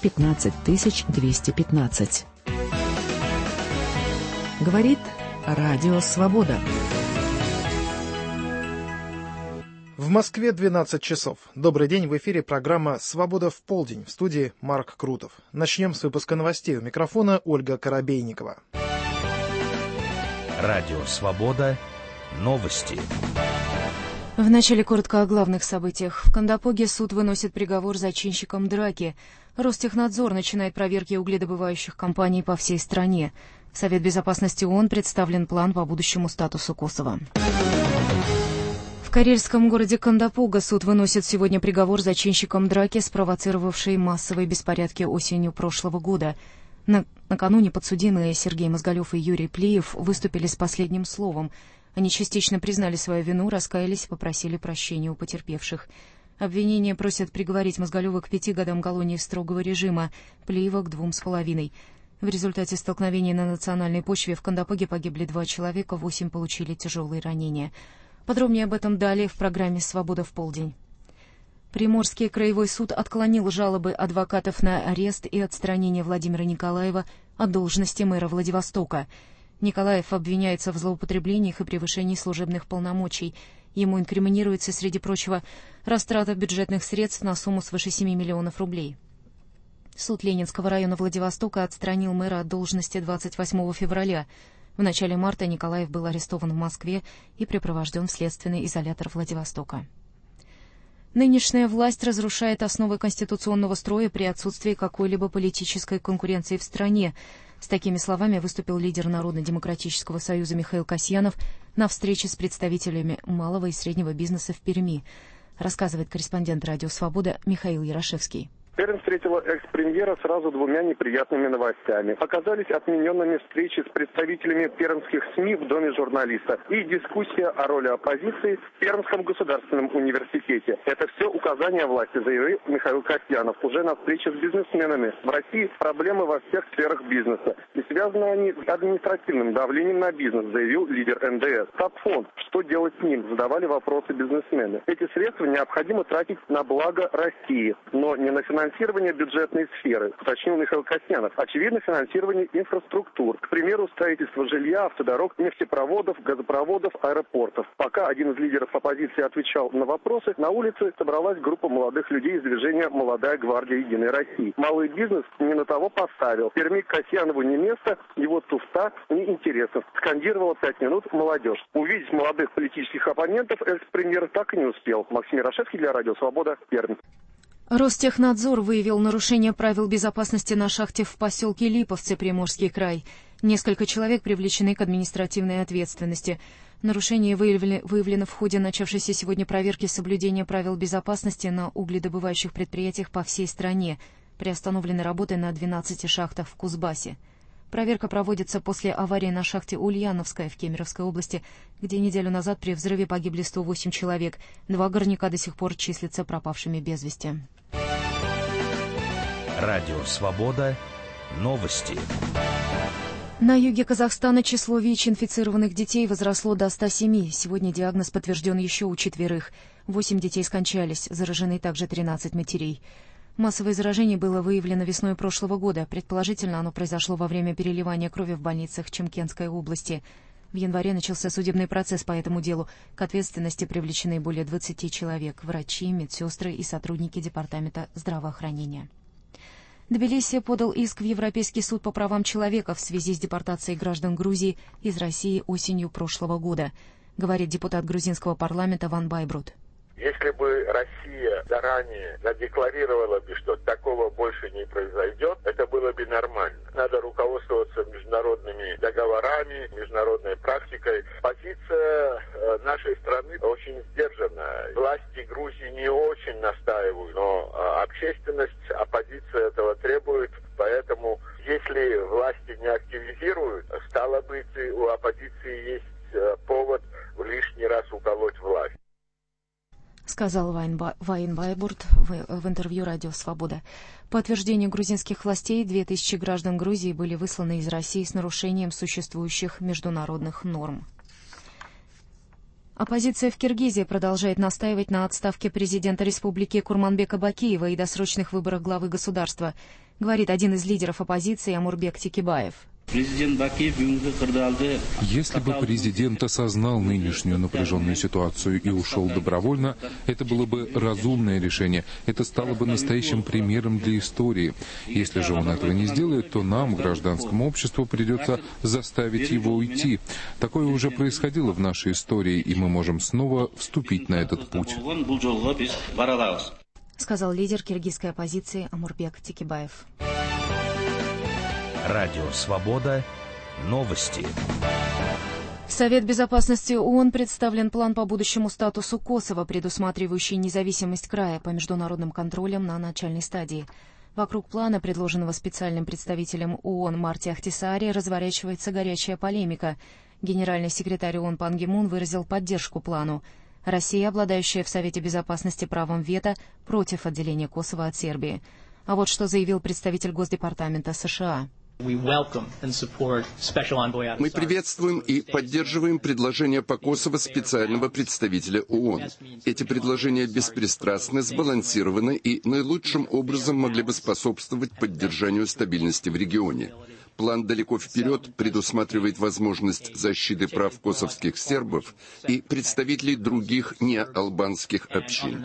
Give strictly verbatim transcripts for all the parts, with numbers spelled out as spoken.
пятнадцать тысяч двести пятнадцать. Говорит Радио Свобода. В Москве двенадцать часов. Добрый день, в эфире программа «Свобода в полдень», в студии Марк Крутов. Начнем с выпуска новостей. У микрофона Ольга Коробейникова. Радио «Свобода». Новости. В начале коротко о главных событиях. В Кандапоге суд выносит приговор зачинщикам драки. Ростехнадзор начинает проверки угледобывающих компаний по всей стране. В Совет безопасности ООН представлен план по будущему статусу Косово. В карельском городе Кандапога суд выносит сегодня приговор зачинщикам драки, спровоцировавшей массовые беспорядки осенью прошлого года. На... Накануне подсудимые Сергей Мозголев и Юрий Плиев выступили с последним словом. Они частично признали свою вину, раскаялись и попросили прощения у потерпевших. Обвинение просят приговорить Мозголева к пяти годам колонии строгого режима, Плиева к двум с половиной. В результате столкновения на национальной почве в Кандапоге погибли два человека, восемь получили тяжелые ранения. Подробнее об этом далее в программе «Свобода в полдень». Приморский краевой суд отклонил жалобы адвокатов на арест и отстранение Владимира Николаева от должности мэра Владивостока. Николаев обвиняется в злоупотреблениях и превышении служебных полномочий. Ему инкриминируется, среди прочего, растрата бюджетных средств на сумму свыше семи миллионов рублей. Суд Ленинского района Владивостока отстранил мэра от должности двадцать восьмого февраля. В начале марта Николаев был арестован в Москве и припровожден в следственный изолятор Владивостока. Нынешняя власть разрушает основы конституционного строя при отсутствии какой-либо политической конкуренции в стране. С такими словами выступил лидер Народно-демократического союза Михаил Касьянов на встрече с представителями малого и среднего бизнеса в Перми, рассказывает корреспондент «Радио Свобода» Михаил Ярошевский. Пермь встретила экс-премьера сразу двумя неприятными новостями. Оказались отмененными встречи с представителями пермских СМИ в Доме журналиста и дискуссия о роли оппозиции в Пермском государственном университете. Это все указания власти, заявил Михаил Касьянов уже на встрече с бизнесменами. В России проблемы во всех сферах бизнеса. И связаны они с административным давлением на бизнес, заявил лидер эн дэ эс. Капфонд. Что делать с ним? Задавали вопросы бизнесмены. Эти средства необходимо тратить на благо России, но не на финансирование финансирование бюджетной сферы, уточнил Михаил Касьянов. Очевидно, финансирование инфраструктур. К примеру, строительство жилья, автодорог, нефтепроводов, газопроводов, аэропортов. Пока один из лидеров оппозиции отвечал на вопросы, на улице собралась группа молодых людей из движения «Молодая гвардия Единой России». Малый бизнес не на того поставил. В Перми Касьянову не место, его туфта не интересно. Скандировала пять минут молодежь. Увидеть молодых политических оппонентов экс-премьер так и не успел. Максим Ярошевский для Радио Свобода, Пермь. Ростехнадзор выявил нарушение правил безопасности на шахте в поселке Липовцы, Приморский край. Несколько человек привлечены к административной ответственности. Нарушение выявлено, выявлено в ходе начавшейся сегодня проверки соблюдения правил безопасности на угледобывающих предприятиях по всей стране. Приостановлены работы на двенадцати шахтах в Кузбассе. Проверка проводится после аварии на шахте Ульяновская в Кемеровской области, где неделю назад при взрыве погибли сто восемь человек. Два горняка до сих пор числятся пропавшими без вести. Радио «Свобода». Новости. На юге Казахстана число ВИЧ-инфицированных детей возросло до ста семи. Сегодня диагноз подтвержден еще у четверых. Восемь детей скончались, заражены также тринадцать матерей. Массовое заражение было выявлено весной прошлого года. Предположительно, оно произошло во время переливания крови в больницах Чимкентской области. В январе начался судебный процесс по этому делу. К ответственности привлечены более двадцати человек – врачи, медсестры и сотрудники Департамента здравоохранения. Тбилиси подал иск в Европейский суд по правам человека в связи с депортацией граждан Грузии из России осенью прошлого года, говорит депутат грузинского парламента Ван Байбрут. Если бы Россия заранее задекларировала бы, что такого больше не произойдет, это было бы нормально. Надо руководствоваться международными договорами, международной практикой. Позиция нашей страны очень сдержанная. Власти Грузии не очень настаивают, но общественность, оппозиция этого требует. Поэтому, если власти не активизируют, стало быть, у оппозиции есть повод в лишний раз уколоть власть. Сказал Вайн Байбурт в, в интервью «Радио Свобода». По утверждению грузинских властей, две тысячи граждан Грузии были высланы из России с нарушением существующих международных норм. Оппозиция в Киргизии продолжает настаивать на отставке президента республики Курманбека Бакиева и досрочных выборах главы государства. говорит один из лидеров оппозиции Амурбек Текебаев. Если бы президент осознал нынешнюю напряженную ситуацию и ушел добровольно, это было бы разумное решение. Это стало бы настоящим примером для истории. Если же он этого не сделает, то нам, гражданскому обществу, придется заставить его уйти. Такое уже происходило в нашей истории, и мы можем снова вступить на этот путь. Сказал лидер киргизской оппозиции Амурбек Текебаев. Радио «Свобода». Новости. В Совет Безопасности ООН представлен план по будущему статусу Косово, предусматривающий независимость края по международным контролям на начальной стадии. Вокруг плана, предложенного специальным представителем ООН Марти Ахтисаари, разворачивается горячая полемика. Генеральный секретарь ООН Пан Ги Мун выразил поддержку плану. Россия, обладающая в Совете Безопасности правом вето, против отделения Косово от Сербии. А вот что заявил представитель Госдепартамента США. Мы приветствуем и поддерживаем предложения по Косово специального представителя ООН. Эти предложения беспристрастны, сбалансированы и наилучшим образом могли бы способствовать поддержанию стабильности в регионе. План далеко вперед предусматривает возможность защиты прав косовских сербов и представителей других неалбанских общин.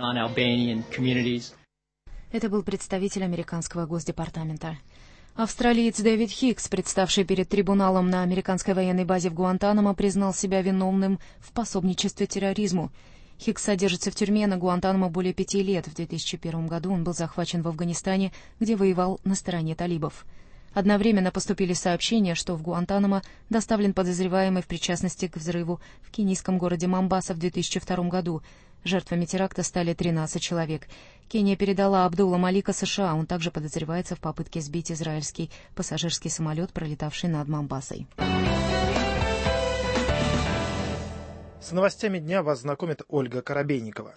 Это был представитель американского Госдепартамента. Австралиец Дэвид Хикс, представший перед трибуналом на американской военной базе в Гуантанамо, признал себя виновным в пособничестве терроризму. Хикс содержится в тюрьме на Гуантанамо более пяти лет. В две тысячи первом году он был захвачен в Афганистане, где воевал на стороне талибов. Одновременно поступили сообщения, что в Гуантанамо доставлен подозреваемый в причастности к взрыву в кенийском городе Момбаса в две тысячи втором году. Жертвами теракта стали тринадцать человек. Кения передала Абдулла Малика США. Он также подозревается в попытке сбить израильский пассажирский самолет, пролетавший над Момбасой. С новостями дня вас знакомит Ольга Коробейникова.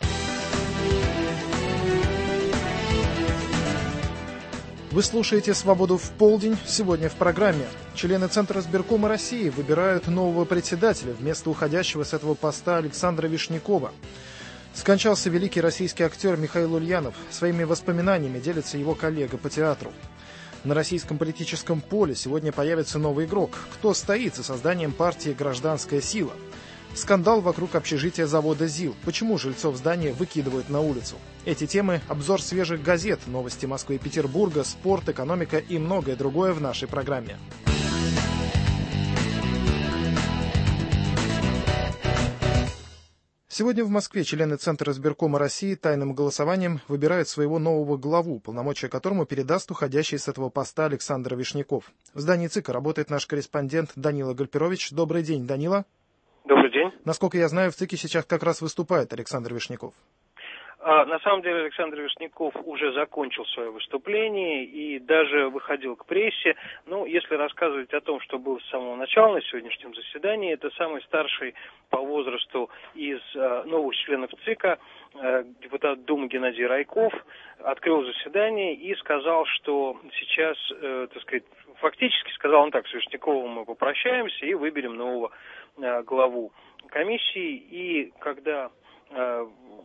Вы слушаете «Свободу в полдень». Сегодня в программе. Члены Центра избиркома России выбирают нового председателя вместо уходящего с этого поста Александра Вишнякова. Скончался великий российский актер Михаил Ульянов. Своими воспоминаниями делится его коллега по театру. На российском политическом поле сегодня появится новый игрок. Кто стоит за созданием партии «Гражданская сила»? Скандал вокруг общежития завода ЗИЛ. Почему жильцов здания выкидывают на улицу? Эти темы, обзор свежих газет, новости Москвы и Петербурга, спорт, экономика и многое другое в нашей программе. Сегодня в Москве члены Центра избиркома России тайным голосованием выбирают своего нового главу, полномочия которому передаст уходящий с этого поста Александр Вишняков. В здании ЦИКа работает наш корреспондент Данила Гальперович. Добрый день, Данила. Добрый день. Насколько я знаю, в ЦИКе сейчас как раз выступает Александр Вишняков. А, на самом деле Александр Вишняков уже закончил свое выступление и даже выходил к прессе. Ну, если рассказывать о том, что было с самого начала на сегодняшнем заседании, это самый старший по возрасту из а, новых членов ЦИКа, а, депутат Думы Геннадий Райков, открыл заседание и сказал, что сейчас, э, так сказать, фактически сказал он так: с Вишняковым мы попрощаемся и выберем нового э, главу комиссии. И когда э,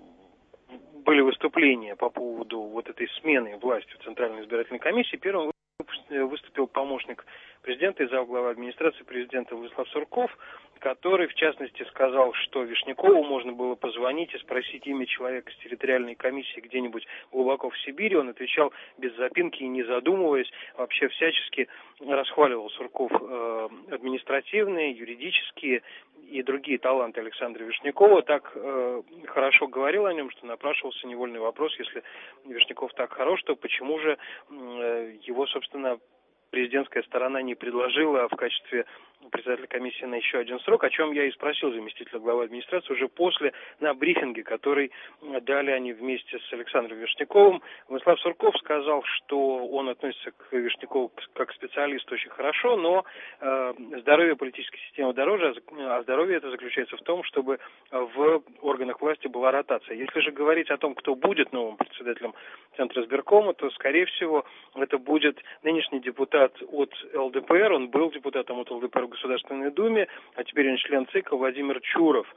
были выступления по поводу вот этой смены власти в Центральной избирательной комиссии, первым выступил помощник президента и замглавы администрации президента Владислав Сурков, который, в частности, сказал, что Вишнякову можно было позвонить и спросить имя человека с территориальной комиссии где-нибудь глубоко в Сибири. Он отвечал без запинки и не задумываясь, вообще всячески расхваливал Сурков э, административные, юридические и другие таланты Александра Вишнякова. Так э, хорошо говорил о нем, что напрашивался невольный вопрос: если Вишняков так хорош, то почему же э, его, собственно, президентская сторона не предложила в качестве председателя комиссии на еще один срок, о чем я и спросил заместителя главы администрации уже после, на брифинге, который дали они вместе с Александром Вишняковым. Владислав Сурков сказал, что он относится к Вишнякову как к специалисту очень хорошо, но э, здоровье политической системы дороже, а здоровье это заключается в том, чтобы в органах власти была ротация. Если же говорить о том, кто будет новым председателем Центра избиркома, то, скорее всего, это будет нынешний депутат от эл дэ пэ эр, он был депутатом от эл дэ пэ эр в Государственной Думе, а теперь он член ЦИКа, Владимир Чуров.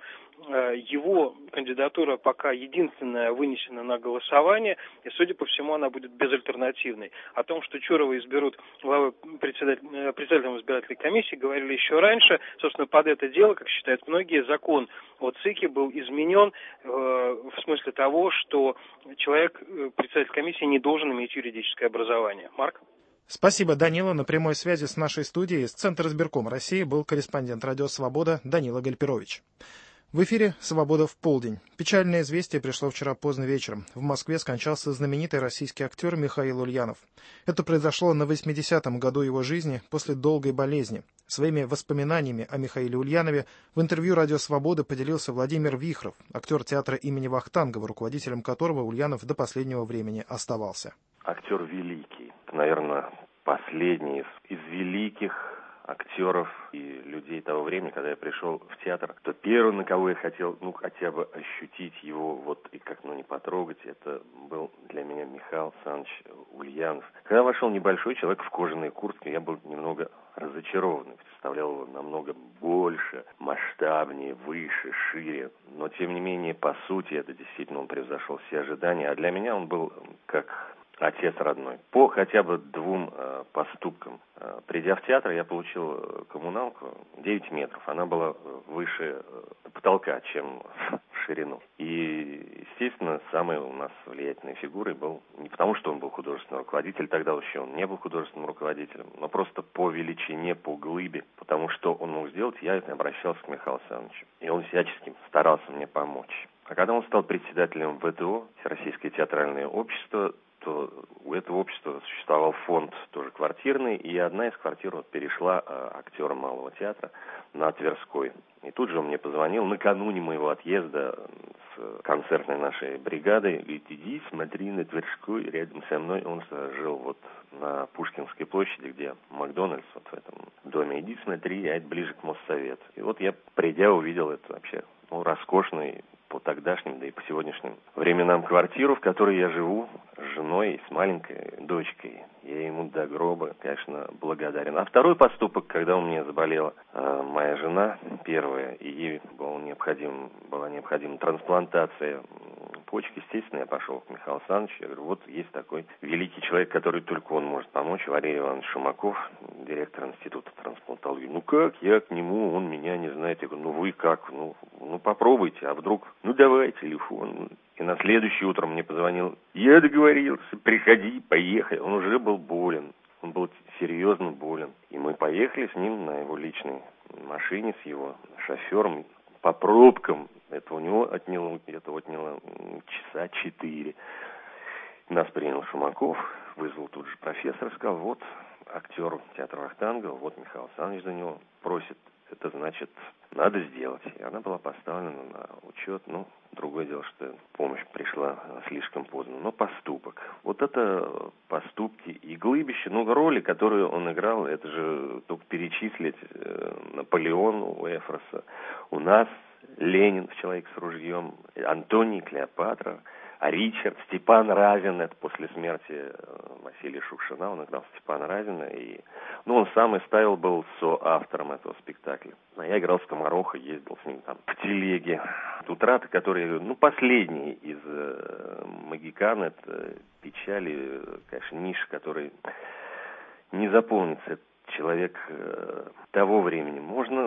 его кандидатура пока единственная вынесена на голосование, и, судя по всему, она будет безальтернативной. О том, что Чурова изберут главой председатель, председателем избирательной комиссии, говорили еще раньше. Собственно, под это дело, как считают многие, закон о ЦИКе был изменен э, в смысле того, что человек, председатель комиссии, не должен иметь юридическое образование. Марк? Спасибо, Данила. На прямой связи с нашей студией из Центра избиркома России был корреспондент радио «Свобода» Данила Гальперович. В эфире «Свобода в полдень». Печальное известие пришло вчера поздно вечером. В Москве скончался знаменитый российский актер Михаил Ульянов. Это произошло на восьмидесятом году его жизни после долгой болезни. Своими воспоминаниями о Михаиле Ульянове в интервью «Радио Свобода» поделился Владимир Вихров, актер театра имени Вахтангова, руководителем которого Ульянов до последнего времени оставался. Актер великий, наверное, последний из, из великих актеров и людей того времени, когда я пришел в театр, то первый, на кого я хотел, ну, хотя бы ощутить его, вот, и как, ну, не потрогать, это был для меня Михаил Александрович Ульянов. Когда вошел небольшой человек в кожаной куртке, я был немного разочарован, представлял его намного больше, масштабнее, выше, шире, но, тем не менее, по сути, это действительно он превзошел все ожидания, а для меня он был как отец родной. По хотя бы двум э, поступкам. Э, придя в театр, я получил коммуналку девять метров. Она была выше э, потолка, чем в ширину. И, естественно, самой у нас влиятельной фигурой был не потому, что он был художественным руководителем, тогда еще он не был художественным руководителем, но просто по величине, по глыбе, потому что он мог сделать, я обращался к Михаилу Александровичу. И он всячески старался мне помочь. А когда он стал председателем ВТО, Всероссийское театральное общество, то у этого общества существовал фонд тоже квартирный, и одна из квартир вот перешла э, актерам Малого театра на Тверской. И тут же он мне позвонил накануне моего отъезда с концертной нашей бригадой, говорит: иди, смотри на Тверской, рядом со мной. Он жил вот на Пушкинской площади, где Макдональдс, вот в этом доме. Иди, смотри, я ближе к Моссовету. И вот я, придя, увидел это вообще, ну, роскошный по тогдашним, да и по сегодняшним временам квартиру, в которой я живу с женой и с маленькой дочкой. Я ему до гроба, конечно, благодарен. А второй поступок, когда у меня заболела э, моя жена, первая, и ей был необходим, была необходима трансплантация почки, естественно, я пошел к Михаилу Александровичу. Я говорю, вот есть такой великий человек, который только он может помочь, Валерий Иванович Шумаков, директор института трансплантологии. Ну как, я к нему, он меня не знает. Я говорю, ну вы как, ну, ну попробуйте, а вдруг, ну давай телефон. И на следующее утро мне позвонил, я договорился, приходи, поехали. Он уже был болен, он был серьезно болен. И мы поехали с ним на его личной машине, с его шофером, по пробкам. Это у него отняло, это отняло часа четыре. Нас принял Шумаков, вызвал тут же профессора, сказал, вот актер театра Вахтангова, вот Михаил Александрович за него просит. Это значит, надо сделать. И она была поставлена на учет. Ну, другое дело, что помощь пришла слишком поздно. Но поступок. Вот это поступки и глыбище. Ну, роли, которые он играл, это же только перечислить. Наполеон у Эфроса. У нас Ленин, человек с ружьем. Антоний, Клеопатра. А Ричард, Степан Разин, это после смерти Василия Шукшина, он играл Степана Разина, и, ну, он сам и ставил, был соавтором этого спектакля. А я играл Скомороха, ездил с ним там в телеге. Утраты, которые, ну, последние из э, Магикан, это печали, конечно, ниша, который не заполнится. Это человек э, того времени. Можно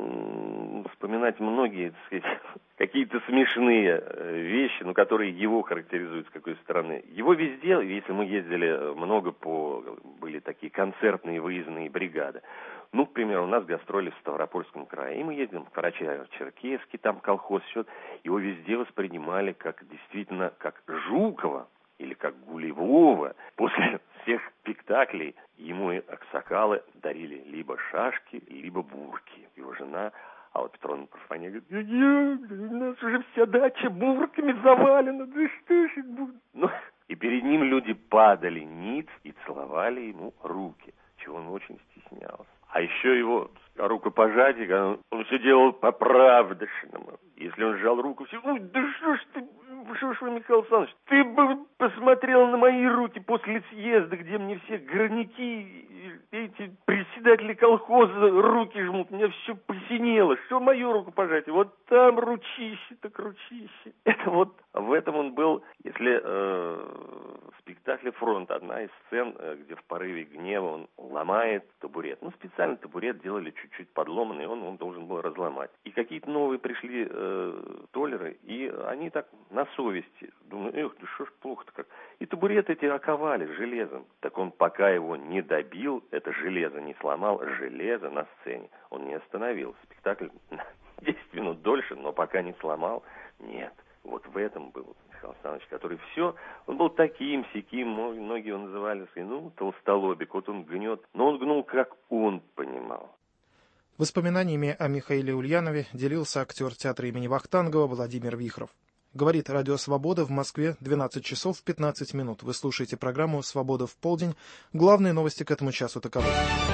э, вспоминать многие, так сказать, какие-то смешные вещи, но которые его характеризуют с какой стороны. Его везде, если мы ездили много по, были такие концертные выездные бригады. Ну, к примеру, у нас гастроли в Ставропольском крае. И мы ездим в Карачаево-Черкесский, там колхоз, все. Его везде воспринимали как действительно, как Жукова или как Гулевого. После всех спектаклей ему и аксакалы дарили либо шашки, либо бурки. Его жена... А вот Петровна Парфания говорит, у нас уже вся дача бурками завалена, да что ж это будет? Ну, и перед ним люди падали ниц и целовали ему руки, чего он очень стеснялся. А еще его рукопожатие, он, он все делал по-правдышному. Если он сжал руку, все, ну, да что ж ты, что ж вы, Михаил Александрович, ты бы посмотрел на мои руки после съезда, где мне все горняки, эти приседали председатели колхоза руки жмут, у меня все посинело. Что мою руку пожать? Вот там ручище, так ручище. Это вот в этом он был, если э, в спектакле «Фронт» одна из сцен, э, где в порыве гнева он ломает табурет. Ну, специально табурет делали чуть-чуть подломанный, и он, он должен был разломать. И какие-то новые пришли э, толеры, и они так на совести. Думаю, эх, да что ж плохо-то как. И табурет эти оковали железом. Так он пока его не добил, это железо не сломал, железо на сцене, он не остановил. Спектакль десять минут дольше, но пока не сломал, нет. Вот в этом был Михаил Александрович, который все, он был таким, сяким, многие его называли, ну, толстолобик, вот он гнет, но он гнул, как он понимал. Воспоминаниями о Михаиле Ульянове делился актер театра имени Вахтангова Владимир Вихров. Говорит Радио Свобода, в Москве двенадцать часов пятнадцать минут. Вы слушаете программу «Свобода в полдень». Главные новости к этому часу таковы.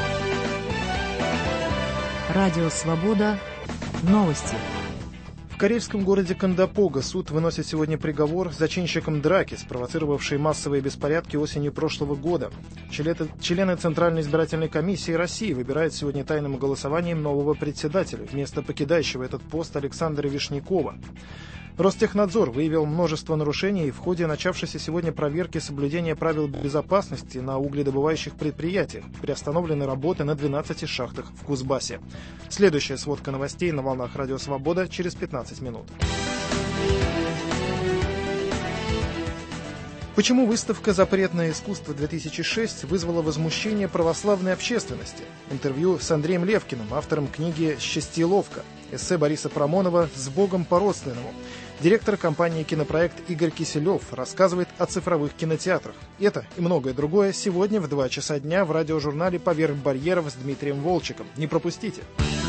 Радио Свобода. Новости. В карельском городе Кондопога суд выносит сегодня приговор зачинщикам драки, спровоцировавшей массовые беспорядки осенью прошлого года. Члены Центральной избирательной комиссии России выбирают сегодня тайным голосованием нового председателя вместо покидающего этот пост Александра Вишнякова. Ростехнадзор выявил множество нарушений в ходе начавшейся сегодня проверки соблюдения правил безопасности на угледобывающих предприятиях. Приостановлены работы на двенадцати шахтах в Кузбассе. Следующая сводка новостей на волнах Радио Свобода через пятнадцать минут. Почему выставка «Запретное искусство-две тысячи шесть» вызвала возмущение православной общественности? Интервью с Андреем Левкиным, автором книги «Счастьеловка». Эссе Бориса Промонова «С Богом по-родственному». Директор компании «Кинопроект» Игорь Киселев рассказывает о цифровых кинотеатрах. Это и многое другое сегодня в два часа дня в радиожурнале «Поверх барьеров» с Дмитрием Волчиком. Не пропустите!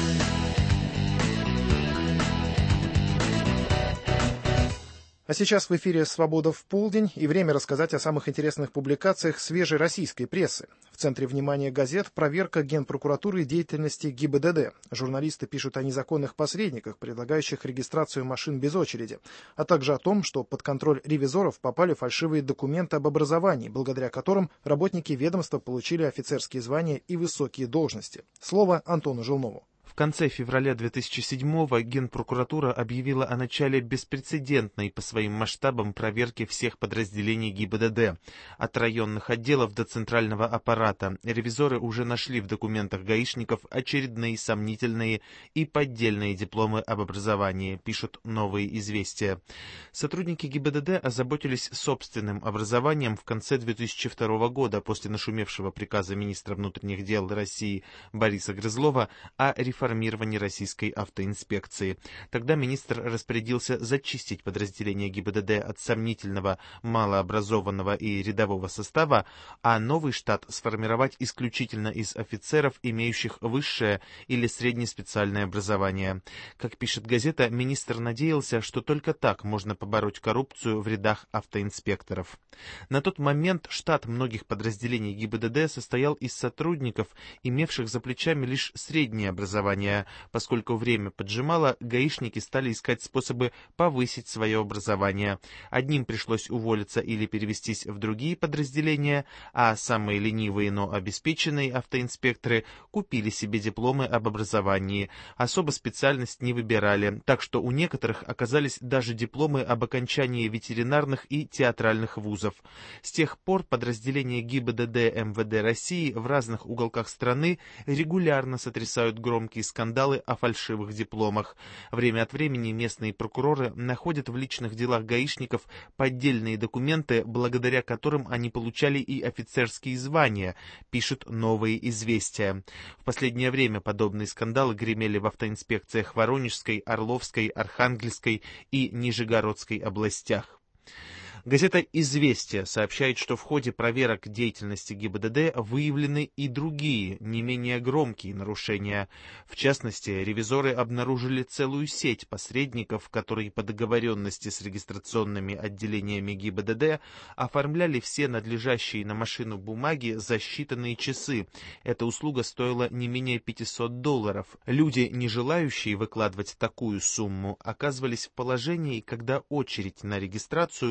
А сейчас в эфире «Свобода в полдень» и время рассказать о самых интересных публикациях свежей российской прессы. В центре внимания газет проверка Генпрокуратуры деятельности ГИБДД. Журналисты пишут о незаконных посредниках, предлагающих регистрацию машин без очереди, а также о том, что под контроль ревизоров попали фальшивые документы об образовании, благодаря которым работники ведомства получили офицерские звания и высокие должности. Слово Антону Жилнову. В конце февраля две тысячи седьмого Генпрокуратура объявила о начале беспрецедентной по своим масштабам проверки всех подразделений ГИБДД, от районных отделов до центрального аппарата. Ревизоры уже нашли в документах гаишников очередные сомнительные и поддельные дипломы об образовании, пишут «Новые известия». Сотрудники ГИБДД озаботились собственным образованием в конце две тысячи второго года после нашумевшего приказа министра внутренних дел России Бориса Грызлова о реформировании формировании российской автоинспекции. Тогда министр распорядился зачистить подразделение ГИБДД от сомнительного, малообразованного и рядового состава, а новый штат сформировать исключительно из офицеров, имеющих высшее или среднеспециальное образование. Как пишет газета, министр надеялся, что только так можно побороть коррупцию в рядах автоинспекторов. На тот момент штат многих подразделений ГИБДД состоял из сотрудников, имевших за плечами лишь среднее образование. Поскольку время поджимало, гаишники стали искать способы повысить свое образование. Одним пришлось уволиться или перевестись в другие подразделения, а самые ленивые, но обеспеченные автоинспекторы купили себе дипломы об образовании. Особо специальность не выбирали, так что у некоторых оказались даже дипломы об окончании ветеринарных и театральных вузов. С тех пор подразделения ГИБДД эм вэ дэ России в разных уголках страны регулярно сотрясают громкие скандалы о фальшивых дипломах. Время от времени местные прокуроры находят в личных делах гаишников поддельные документы, благодаря которым они получали и офицерские звания, пишут «Новые известия». В последнее время подобные скандалы гремели в автоинспекциях Воронежской, Орловской, Архангельской и Нижегородской областях. Газета «Известия» сообщает, что в ходе проверок деятельности ГИБДД выявлены и другие, не менее громкие нарушения. В частности, ревизоры обнаружили целую сеть посредников, которые по договоренности с регистрационными отделениями ГИБДД оформляли все надлежащие на машину бумаги за считанные часы. Эта услуга стоила не менее пятьсот долларов. Люди, не желающие выкладывать такую сумму, оказывались в положении, когда очередь на регистрацию нужно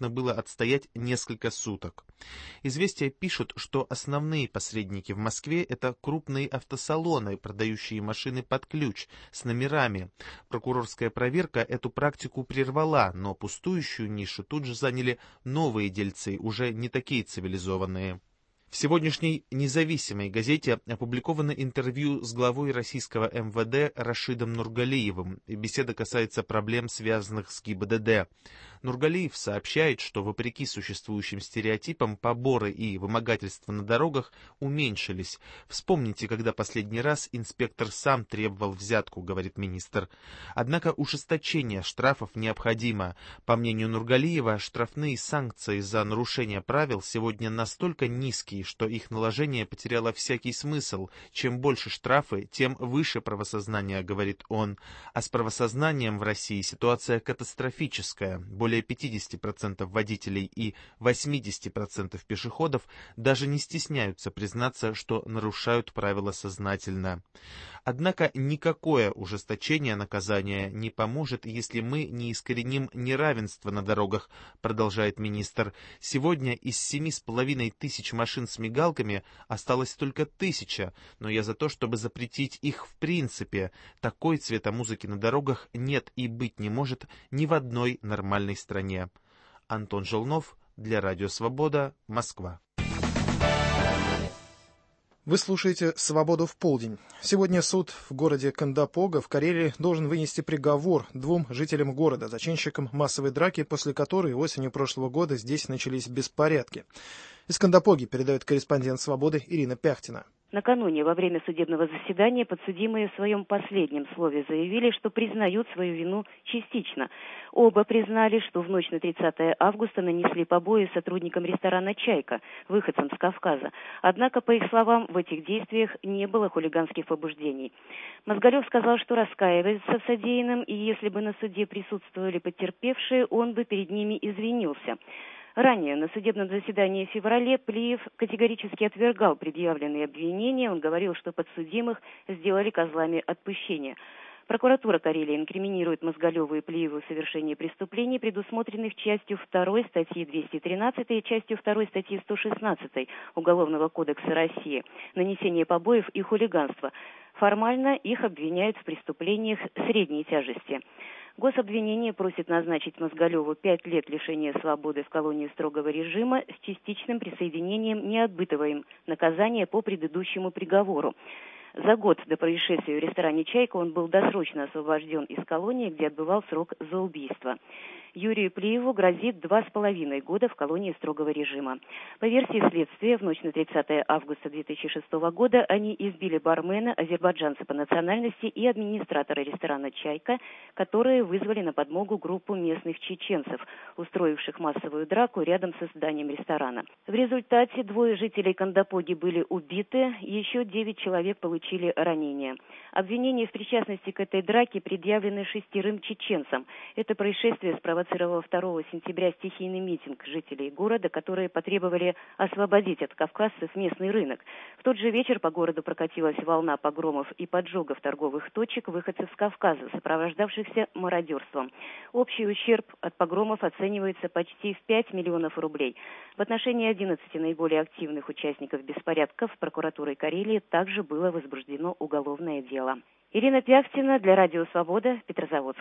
можно было отстоять несколько суток. «Известия» пишут, что основные посредники в Москве — это крупные автосалоны, продающие машины под ключ, с номерами. Прокурорская проверка эту практику прервала, но пустующую нишу тут же заняли новые дельцы, уже не такие цивилизованные. В сегодняшней «Независимой» газете опубликовано интервью с главой российского эм вэ дэ Рашидом Нургалиевым. Беседа касается проблем, связанных с ГИБДД. Нургалиев сообщает, что вопреки существующим стереотипам поборы и вымогательства на дорогах уменьшились. «Вспомните, когда последний раз инспектор сам требовал взятку», — говорит министр. Однако ужесточение штрафов необходимо. По мнению Нургалиева, штрафные санкции за нарушение правил сегодня настолько низкие, что их наложение потеряло всякий смысл. Чем больше штрафы, тем выше правосознание, говорит он. А с правосознанием в России ситуация катастрофическая. Более пятьдесят процентов водителей и восемьдесят процентов пешеходов даже не стесняются признаться, что нарушают правила сознательно. Однако никакое ужесточение наказания не поможет, если мы не искореним неравенство на дорогах, продолжает министр. Сегодня из семи с половиной тысяч машин с мигалками осталось только тысяча, но я за то, чтобы запретить их в принципе. Такой цветомузыки на дорогах нет и быть не может ни в одной нормальной стране. Антон Желнов для Радио Свобода, Москва. Вы слушаете «Свободу в полдень». Сегодня суд в городе Кандапога в Карелии должен вынести приговор двум жителям города, зачинщикам массовой драки, после которой осенью прошлого года здесь начались беспорядки. Из Кандапоги передает корреспондент «Свободы» Ирина Пяхтина. Накануне во время судебного заседания подсудимые в своем последнем слове заявили, что признают свою вину частично. Оба признали, что в ночь на тридцатое августа нанесли побои сотрудникам ресторана «Чайка», выходцам с Кавказа. Однако, по их словам, в этих действиях не было хулиганских побуждений. Мозголев сказал, что раскаивается в содеянном, и если бы на суде присутствовали потерпевшие, он бы перед ними извинился. Ранее на судебном заседании в феврале Плиев категорически отвергал предъявленные обвинения. Он говорил, что подсудимых сделали козлами отпущения. Прокуратура Карелии инкриминирует Мозголеву и Плиеву в совершении преступлений, предусмотренных частью второй статьи двести тринадцать и частью второй статьи сто шестнадцать Уголовного кодекса России, нанесение побоев и хулиганство. Формально их обвиняют в преступлениях средней тяжести. Гособвинение просит назначить Мозголеву пять лет лишения свободы в колонии строгого режима с частичным присоединением неотбытого им наказания по предыдущему приговору. За год до происшествия в ресторане «Чайка» он был досрочно освобожден из колонии, где отбывал срок за убийство. Юрию Плиеву грозит два с половиной года в колонии строгого режима. По версии следствия, в ночь на тридцатое августа две тысячи шестого года они избили бармена, азербайджанца по национальности и администратора ресторана «Чайка», которые вызвали на подмогу группу местных чеченцев, устроивших массовую драку рядом со зданием ресторана. В результате двое жителей Кандапоги были убиты, еще девять человек получили ранения. Обвинения в причастности к этой драке предъявлены шестерым чеченцам. Это происшествие спровоцировало второго сентября стихийный митинг жителей города, которые потребовали освободить от кавказцев местный рынок. В тот же вечер по городу прокатилась волна погромов и поджогов торговых точек выходцев с Кавказа, сопровождавшихся мародерством. Общий ущерб от погромов оценивается почти в пять миллионов рублей. В отношении одиннадцати наиболее активных участников беспорядков прокуратурой Карелии также было возбуждено уголовное дело. Ирина Пяхтина для Радио Свобода, Петрозаводск.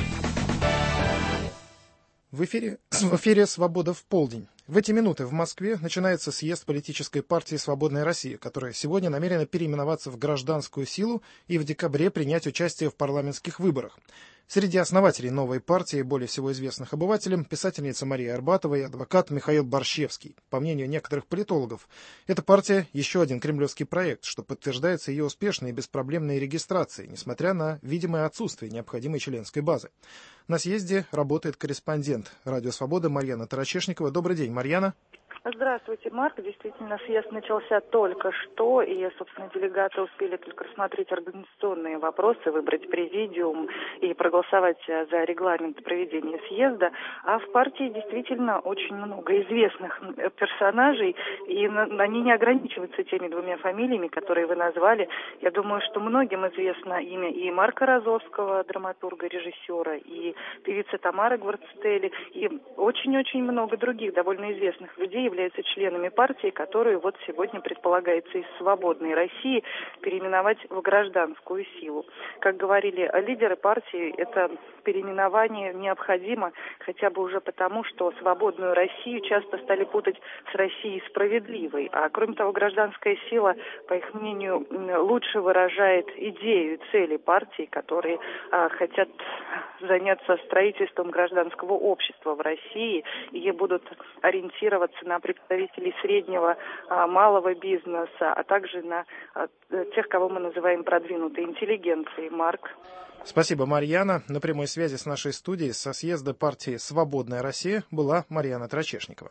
В эфире, в эфире «Свобода в полдень». В эти минуты в Москве начинается съезд политической партии «Свободная Россия», которая сегодня намерена переименоваться в гражданскую силу и в декабре принять участие в парламентских выборах. Среди основателей новой партии, более всего известных обывателям, писательница Мария Арбатова и адвокат Михаил Борщевский. По мнению некоторых политологов, эта партия – еще один кремлевский проект, что подтверждается ее успешной и беспроблемной регистрацией, несмотря на видимое отсутствие необходимой членской базы. На съезде работает корреспондент «Радио Свобода» Марьяна Тарачешникова. Добрый день, Марьяна. Здравствуйте, Марк. Действительно, съезд начался только что, и, собственно, делегаты успели только рассмотреть организационные вопросы, выбрать президиум и проголосовать за регламент проведения съезда. А в партии действительно очень много известных персонажей, и они не ограничиваются теми двумя фамилиями, которые вы назвали. Я думаю, что многим известно имя и Марка Розовского, драматурга, режиссера, и певицы Тамары Гвардстели, и очень-очень много других довольно известных людей являются членами партии, которую вот сегодня предполагается из «Свободной России» переименовать в «Гражданскую силу». Как говорили лидеры партии, это переименование необходимо хотя бы уже потому, что «Свободную Россию» часто стали путать с Россией справедливой. А кроме того, «Гражданская сила», по их мнению, лучше выражает идею и цели партии, которые а, хотят заняться строительством гражданского общества в России и будут ориентироваться на представителей среднего, а, малого бизнеса, а также на а, тех, кого мы называем продвинутой интеллигенцией. Марк. Спасибо, Марьяна. На прямой связи с нашей студией со съезда партии «Свободная Россия» была Марьяна Трачешникова.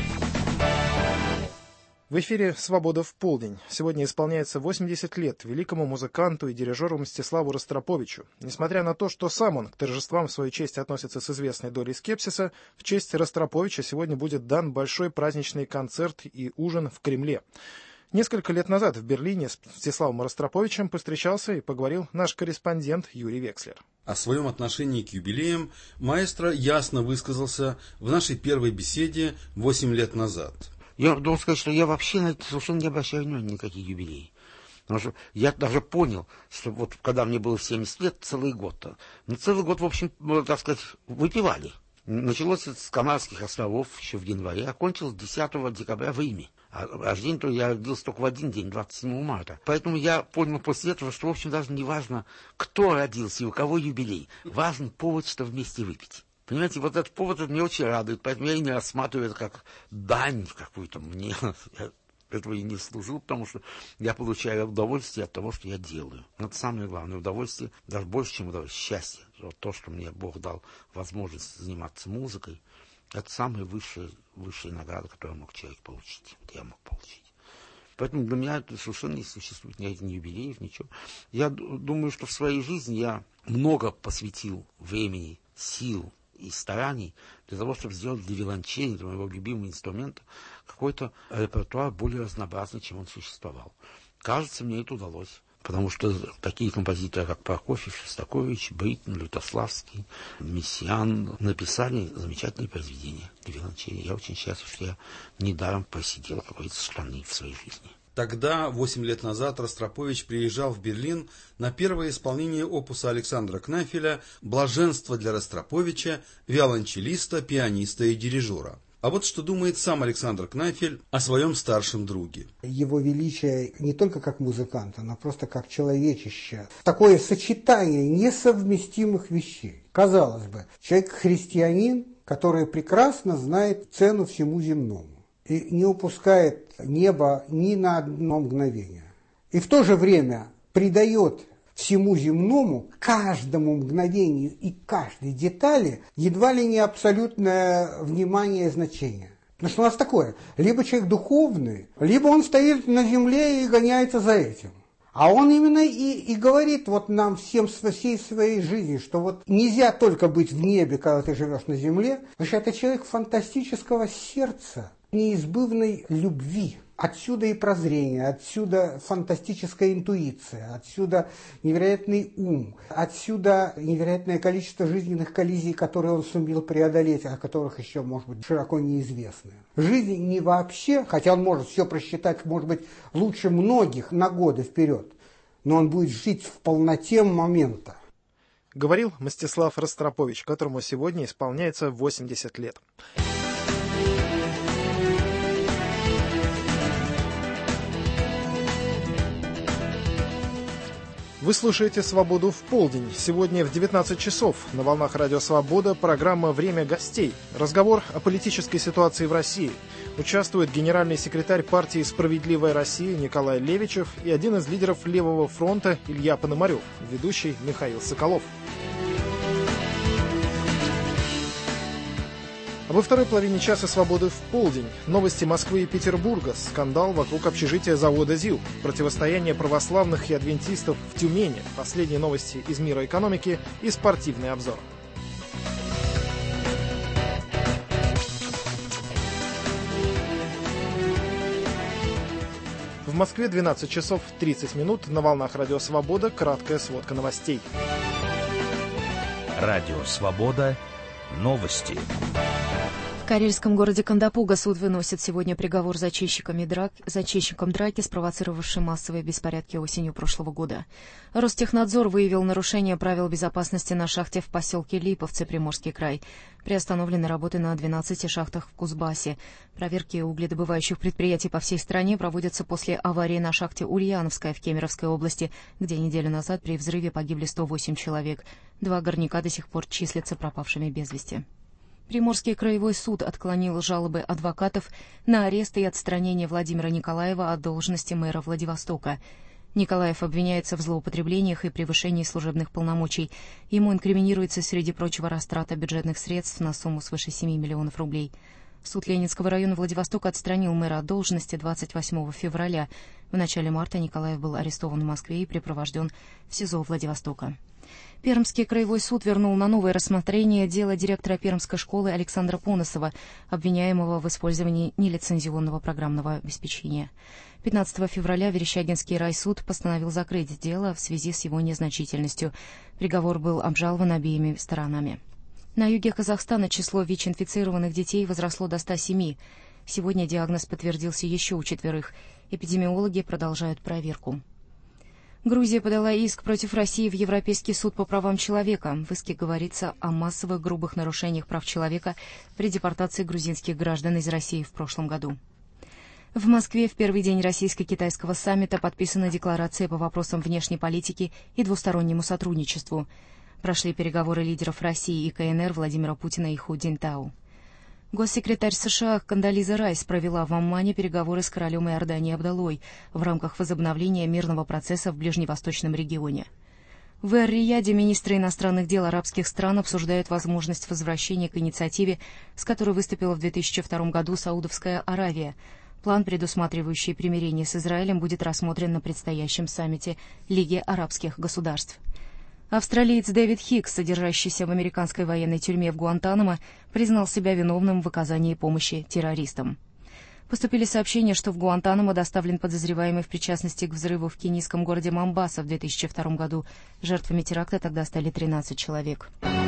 В эфире «Свобода в полдень». Сегодня исполняется восемьдесят лет великому музыканту и дирижеру Мстиславу Ростроповичу. Несмотря на то, что сам он к торжествам в свою честь относится с известной долей скепсиса, в честь Ростроповича сегодня будет дан большой праздничный концерт и ужин в Кремле. Несколько лет назад в Берлине с Мстиславом Ростроповичем повстречался и поговорил наш корреспондент Юрий Векслер. О своем отношении к юбилеям маэстро ясно высказался в нашей первой беседе восемь лет назад. Я должен сказать, что я вообще на это совершенно не обращаю внимания на никакие юбилеи. Потому что я даже понял, что вот когда мне было семьдесят лет, целый год, ну целый год, в общем, так сказать, выпивали. Началось это с Канарских островов еще в январе, окончилось десятого декабря в Риме. А рождение-то я родился только в один день, двадцать седьмого марта. Поэтому я понял после этого, что, в общем, даже не важно, кто родился и у кого юбилей. Важен повод, что вместе выпить. Понимаете, вот этот повод это меня очень радует, поэтому я и не рассматриваю это как дань какую-то мне. Я этого и не служил, потому что я получаю удовольствие от того, что я делаю. Это самое главное удовольствие, даже больше, чем удовольствие, счастье. Вот то, что мне Бог дал возможность заниматься музыкой, это самая высшая, высшая награда, которую мог человек получить. Вот я мог получить. Поэтому для меня это совершенно не существует ни один юбилеев, ничего. Я думаю, что в своей жизни я много посвятил времени, сил и стараний для того, чтобы сделать для виолончели, для моего любимого инструмента, какой-то репертуар более разнообразный, чем он существовал. Кажется, мне это удалось. Потому что такие композиторы, как Прокофьев, Шостакович, Брitten, Лютославский, Мессиан написали замечательные произведения для виолончели. Я очень счастлив, что я недаром просидел какой-то страны в своей жизни. Тогда, восемь лет назад, Ростропович приезжал в Берлин на первое исполнение опуса Александра Кнафеля «Блаженство для Ростроповича, виолончелиста, пианиста и дирижера». А вот что думает сам Александр Кнафель о своем старшем друге. Его величие не только как музыканта, но просто как человечище. Такое сочетание несовместимых вещей. Казалось бы, человек-христианин, который прекрасно знает цену всему земному и не упускает небо ни на одно мгновение. И в то же время придает всему земному, каждому мгновению и каждой детали едва ли не абсолютное внимание и значение. Потому что у нас такое, либо человек духовный, либо он стоит на земле и гоняется за этим. А он именно и, и говорит вот нам всем со всей своей жизни, что вот нельзя только быть в небе, когда ты живешь на земле, потому что это человек фантастического сердца, неизбывной любви. Отсюда и прозрение, отсюда фантастическая интуиция, отсюда невероятный ум, отсюда невероятное количество жизненных коллизий, которые он сумел преодолеть, о которых еще, может быть, широко неизвестно. Жизнь не вообще, хотя он может все просчитать, может быть, лучше многих на годы вперед, но он будет жить в полноте момента. Говорил Мстислав Ростропович, которому сегодня исполняется восемьдесят лет. Вы слушаете «Свободу в полдень». Сегодня в девятнадцать часов на волнах радио «Свобода» программа «Время гостей». Разговор о политической ситуации в России. Участвует генеральный секретарь партии «Справедливая Россия» Николай Левичев и один из лидеров Левого фронта Илья Пономарев, ведущий Михаил Соколов. Во второй половине часа «Свободы в полдень». Новости Москвы и Петербурга. Скандал вокруг общежития завода ЗИЛ. Противостояние православных и адвентистов в Тюмени. Последние новости из мира экономики и спортивный обзор. В Москве двенадцать часов тридцать минут. На волнах Радио Свобода. Краткая сводка новостей. Радио Свобода. Новости. В карельском городе Кандапуга суд выносит сегодня приговор зачинщикам драк, зачинщикам драки, спровоцировавшей массовые беспорядки осенью прошлого года. Ростехнадзор выявил нарушение правил безопасности на шахте в поселке Липовцы, Приморский край. Приостановлены работы на двенадцати шахтах в Кузбассе. Проверки угледобывающих предприятий по всей стране проводятся после аварии на шахте Ульяновская в Кемеровской области, где неделю назад при взрыве погибли сто восемь человек. Два горняка до сих пор числятся пропавшими без вести. Приморский краевой суд отклонил жалобы адвокатов на арест и отстранение Владимира Николаева от должности мэра Владивостока. Николаев обвиняется в злоупотреблениях и превышении служебных полномочий. Ему инкриминируется, среди прочего, растрата бюджетных средств на сумму свыше семи миллионов рублей. Суд Ленинского района Владивостока отстранил мэра от должности двадцать восьмого февраля. В начале марта Николаев был арестован в Москве и припровожден в СИЗО Владивостока. Пермский краевой суд вернул на новое рассмотрение дело директора Пермской школы Александра Поносова, обвиняемого в использовании нелицензионного программного обеспечения. пятнадцатого февраля Верещагинский райсуд постановил закрыть дело в связи с его незначительностью. Приговор был обжалован обеими сторонами. На юге Казахстана число ВИЧ-инфицированных детей возросло до ста семи. Сегодня диагноз подтвердился еще у четверых. Эпидемиологи продолжают проверку. Грузия подала иск против России в Европейский суд по правам человека. В иске говорится о массовых грубых нарушениях прав человека при депортации грузинских граждан из России в прошлом году. В Москве в первый день российско-китайского саммита подписана декларация по вопросам внешней политики и двустороннему сотрудничеству. Прошли переговоры лидеров России и КНР Владимира Путина и Ху Цзиньтао. Госсекретарь США Кондолиза Райс провела в Аммане переговоры с королем Иордании Абдаллой в рамках возобновления мирного процесса в ближневосточном регионе. В Эр-Рияде министры иностранных дел арабских стран обсуждают возможность возвращения к инициативе, с которой выступила в две тысячи втором году Саудовская Аравия. План, предусматривающий примирение с Израилем, будет рассмотрен на предстоящем саммите Лиги арабских государств. Австралиец Дэвид Хикс, содержащийся в американской военной тюрьме в Гуантанамо, признал себя виновным в оказании помощи террористам. Поступили сообщения, что в Гуантанамо доставлен подозреваемый в причастности к взрыву в кенийском городе Момбаса в две тысячи втором году. Жертвами теракта тогда стали тринадцать человек.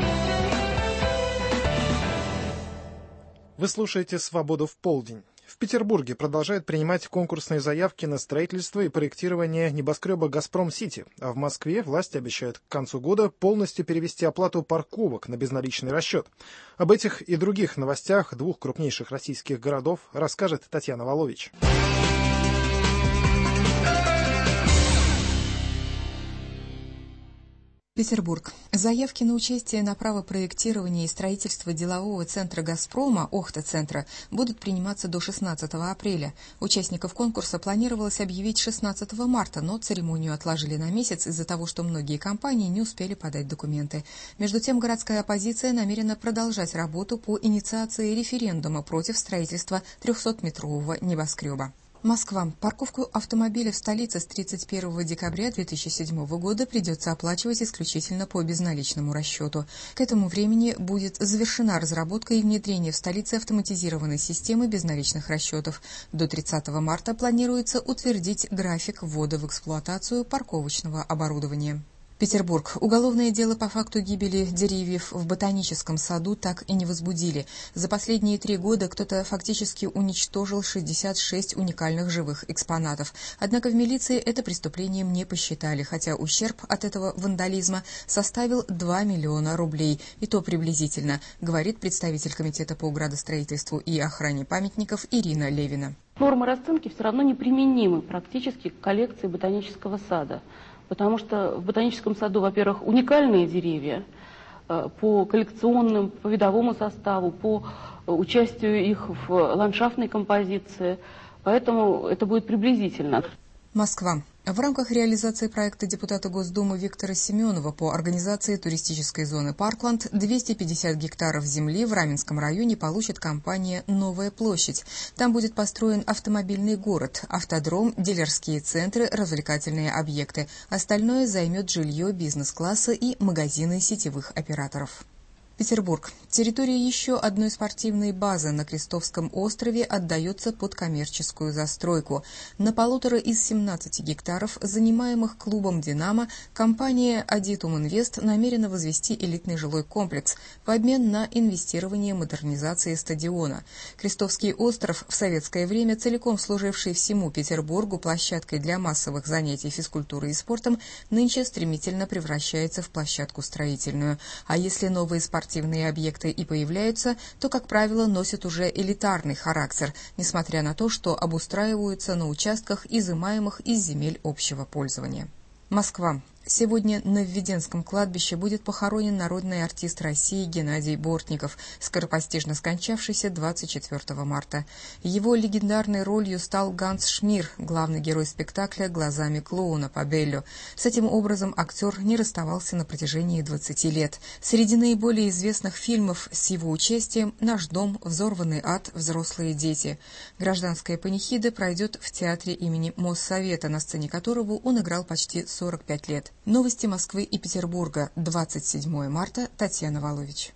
Вы слушаете «Свободу в полдень». В Петербурге продолжают принимать конкурсные заявки на строительство и проектирование небоскреба «Газпром-Сити», а в Москве власти обещают к концу года полностью перевести оплату парковок на безналичный расчет. Об этих и других новостях двух крупнейших российских городов расскажет Татьяна Волович. Петербург. Заявки на участие на право проектирования и строительства делового центра «Газпрома» Охта-центра будут приниматься до шестнадцатого апреля. Участников конкурса планировалось объявить шестнадцатого марта, но церемонию отложили на месяц из-за того, что многие компании не успели подать документы. Между тем, городская оппозиция намерена продолжать работу по инициации референдума против строительства трехсотметрового небоскреба. Москва. Парковку автомобилей в столице с тридцать первого декабря две тысячи седьмого года придется оплачивать исключительно по безналичному расчету. К этому времени будет завершена разработка и внедрение в столице автоматизированной системы безналичных расчетов. До тридцатого марта планируется утвердить график ввода в эксплуатацию парковочного оборудования. Петербург. Уголовное дело по факту гибели деревьев в ботаническом саду так и не возбудили. За последние три года кто-то фактически уничтожил шестьдесят шесть уникальных живых экспонатов. Однако в милиции это преступлением не посчитали, хотя ущерб от этого вандализма составил два миллиона рублей. И то приблизительно, говорит представитель Комитета по градостроительству и охране памятников Ирина Левина. Нормы расценки все равно неприменимы практически к коллекции ботанического сада. Потому что в ботаническом саду, во-первых, уникальные деревья по коллекционным, по видовому составу, по участию их в ландшафтной композиции. Поэтому это будет приблизительно. Москва. В рамках реализации проекта депутата Госдумы Виктора Семенова по организации туристической зоны «Паркланд» двести пятьдесят гектаров земли в Раменском районе получит компания «Новая площадь». Там будет построен автомобильный город, автодром, дилерские центры, развлекательные объекты. Остальное займет жилье бизнес-класса и магазины сетевых операторов. Петербург. Территория еще одной спортивной базы на Крестовском острове отдается под коммерческую застройку. На полутора из семнадцати гектаров, занимаемых клубом «Динамо», компания «Адитум Инвест» намерена возвести элитный жилой комплекс в обмен на инвестирование в модернизации стадиона. Крестовский остров, в советское время целиком служивший всему Петербургу площадкой для массовых занятий физкультурой и спортом, нынче стремительно превращается в площадку строительную. А если новые спортивные Спортивные объекты и появляются, то, как правило, носят уже элитарный характер, несмотря на то, что обустраиваются на участках, изымаемых из земель общего пользования. Москва. Сегодня на Введенском кладбище будет похоронен народный артист России Геннадий Бортников, скоропостижно скончавшийся двадцать четвёртого марта. Его легендарной ролью стал Ганс Шмир, главный герой спектакля «Глазами клоуна» по Беллю. С этим образом актер не расставался на протяжении двадцати лет. Среди наиболее известных фильмов с его участием «Наш дом», «Взорванный ад», «Взрослые дети». Гражданская панихида пройдет в театре имени Моссовета, на сцене которого он играл почти сорок пять лет. Новости Москвы и Петербурга. двадцать седьмого марта. Татьяна Волович.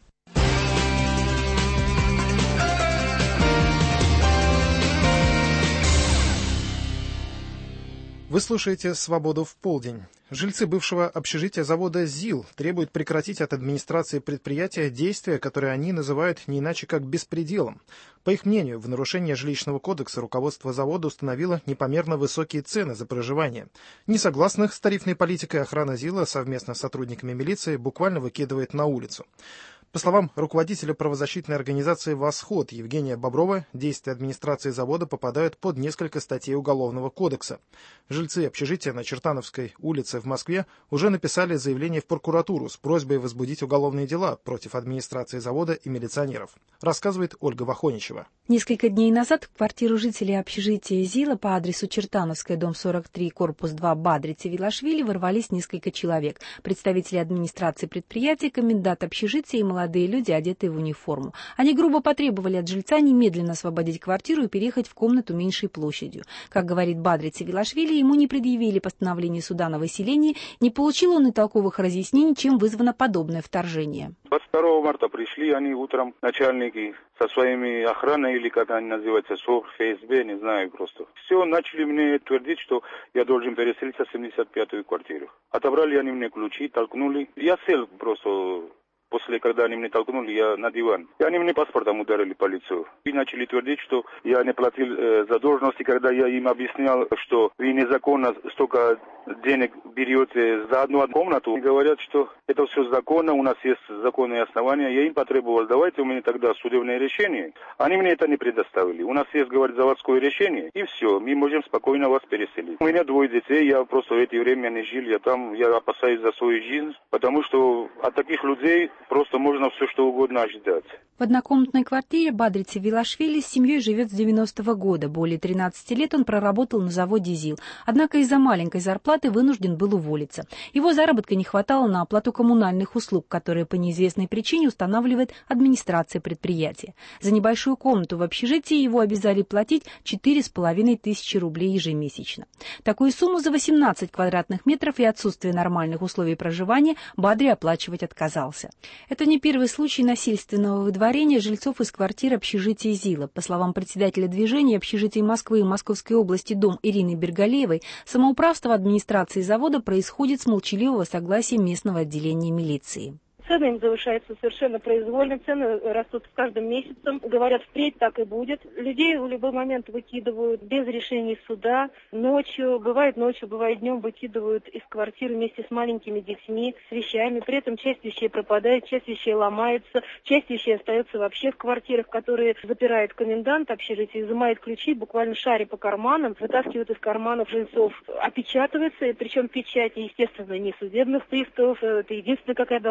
Вы слушаете «Свободу в полдень». Жильцы бывшего общежития завода ЗИЛ требуют прекратить от администрации предприятия действия, которые они называют не иначе как беспределом. По их мнению, в нарушение жилищного кодекса руководство завода установило непомерно высокие цены за проживание. Несогласных с тарифной политикой охрана ЗИЛа совместно с сотрудниками милиции буквально выкидывает на улицу. По словам руководителя правозащитной организации «Восход» Евгения Боброва, действия администрации завода попадают под несколько статей Уголовного кодекса. Жильцы общежития на Чертановской улице в Москве уже написали заявление в прокуратуру с просьбой возбудить уголовные дела против администрации завода и милиционеров, рассказывает Ольга Вахоничева. Несколько дней назад в квартиру жителей общежития ЗИЛа по адресу Чертановская, дом сорок три, корпус два, Бадрицы Вилашвили ворвались несколько человек. Представители администрации предприятия, комендант общежития и молодые молодые люди, одетые в униформу. Они грубо потребовали от жильца немедленно освободить квартиру и переехать в комнату меньшей площадью. Как говорит Бадрица Вилашвили, ему не предъявили постановление суда на выселение, не получил он и толковых разъяснений, чем вызвано подобное вторжение. двадцать второго марта пришли они утром, начальники, со своими охраной, или как они называются, СОП, ФСБ, не знаю просто. Все, начали мне твердить, что я должен переселиться в семьдесят пятую квартиру. Отобрали они мне ключи, толкнули. Я сел просто... После, когда они меня толкнули, я на диван. И они мне паспортом ударили по лицу. И начали твердить, что я не платил э, задолженности, когда я им объяснял, что вы незаконно столько денег берете за одну комнату. И говорят, что это все законно, у нас есть законные основания. Я им потребовал, давайте у меня тогда судебное решение. Они мне это не предоставили. У нас есть, говорят, заводское решение. И все, мы можем спокойно вас переселить. У меня двое детей, я просто в это время не жил. Я там, я опасаюсь за свою жизнь, потому что от таких людей просто можно все что угодно ожидать. В однокомнатной квартире Бадрицы Вилашвили с семьей живет с девяностого года. Более тринадцати лет он проработал на заводе ЗИЛ. Однако из-за маленькой зарплаты вынужден был уволиться. Его заработка не хватало на оплату коммунальных услуг, которые по неизвестной причине устанавливает администрация предприятия. За небольшую комнату в общежитии его обязали платить четыре с половиной тысячи рублей ежемесячно. Такую сумму за восемнадцать квадратных метров и отсутствие нормальных условий проживания Бадри оплачивать отказался. Это не первый случай насильственного выдворения жильцов из квартир общежития ЗИЛа. По словам председателя движения общежитий Москвы и Московской области «Дом» Ирины Бергалеевой, самоуправство администрации завода происходит с молчаливого согласия местного отделения милиции. Цены им завышаются совершенно произвольно, цены растут с каждым месяцем. Говорят, впредь так и будет. Людей в любой момент выкидывают без решения суда. Ночью, бывает ночью, бывает днем, выкидывают из квартиры вместе с маленькими детьми, с вещами. При этом часть вещей пропадает, часть вещей ломается, часть вещей остается вообще в квартирах, которые запирает комендант общежития, изымает ключи, буквально шаря по карманам, вытаскивают из карманов жильцов, опечатывается, причем печать, естественно, не судебных приставов, это единственная, какая должна быть печать.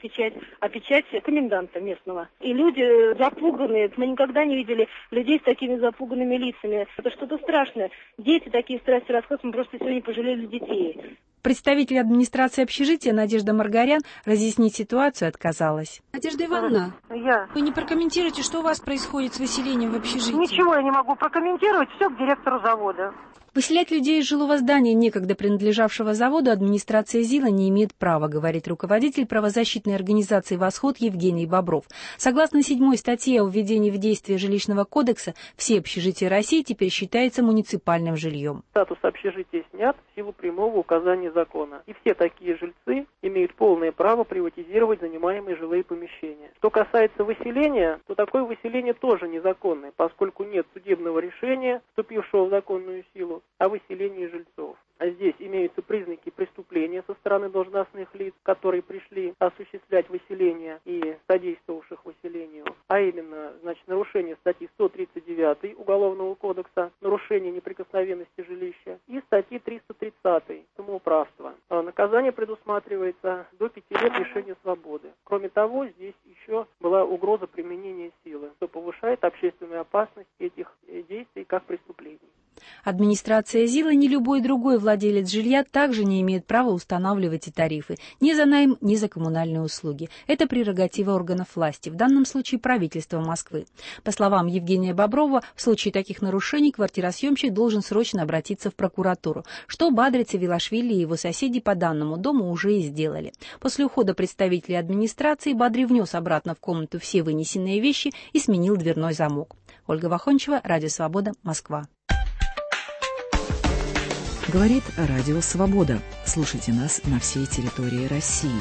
печать, а печать коменданта местного. И люди запуганные, мы никогда не видели людей с такими запуганными лицами. Это что-то страшное. Дети такие страсти рассказывают, мы просто сегодня пожалели детей. Представитель администрации общежития Надежда Маргарян разъяснить ситуацию отказалась. Надежда Ивановна, я. Вы не прокомментируете, что у вас происходит с выселением в общежитии? Ничего я не могу прокомментировать, все к директору завода. Выселять людей из жилого здания, некогда принадлежавшего заводу, администрация ЗИЛа не имеет права, говорит руководитель правозащитной организации «Восход» Евгений Бобров. Согласно седьмой статье о введении в действие жилищного кодекса, все общежития России теперь считаются муниципальным жильем. Статус общежития снят в силу прямого указания закона. И все такие жильцы имеют полное право приватизировать занимаемые жилые помещения. Что касается выселения, то такое выселение тоже незаконное, поскольку нет судебного решения, вступившего в законную силу, о выселении жильцов. А здесь имеются признаки преступления со стороны должностных лиц, которые пришли осуществлять выселение и содействовавших выселению, а именно, значит, нарушение статьи сто тридцать девять Уголовного кодекса, нарушение неприкосновенности жилища, и статьи триста тридцать самоуправство. А наказание предусматривается до пяти лет лишения свободы. Кроме того, здесь еще была угроза применения силы, что повышает общественную опасность этих действий как преступлений. Администрация ЗИЛа, ни любой другой владелец жилья также не имеет права устанавливать и тарифы ни за найм, ни за коммунальные услуги. Это прерогатива органов власти, в данном случае правительства Москвы. По словам Евгения Боброва, в случае таких нарушений квартиросъемщик должен срочно обратиться в прокуратуру, что Бадрица Вилашвили и его соседи по данному дому уже и сделали. После ухода представителей администрации Бадри внес обратно в комнату все вынесенные вещи и сменил дверной замок. Ольга Вахончева, Радио Свобода, Москва. Говорит Радио Свобода. Слушайте нас на всей территории России.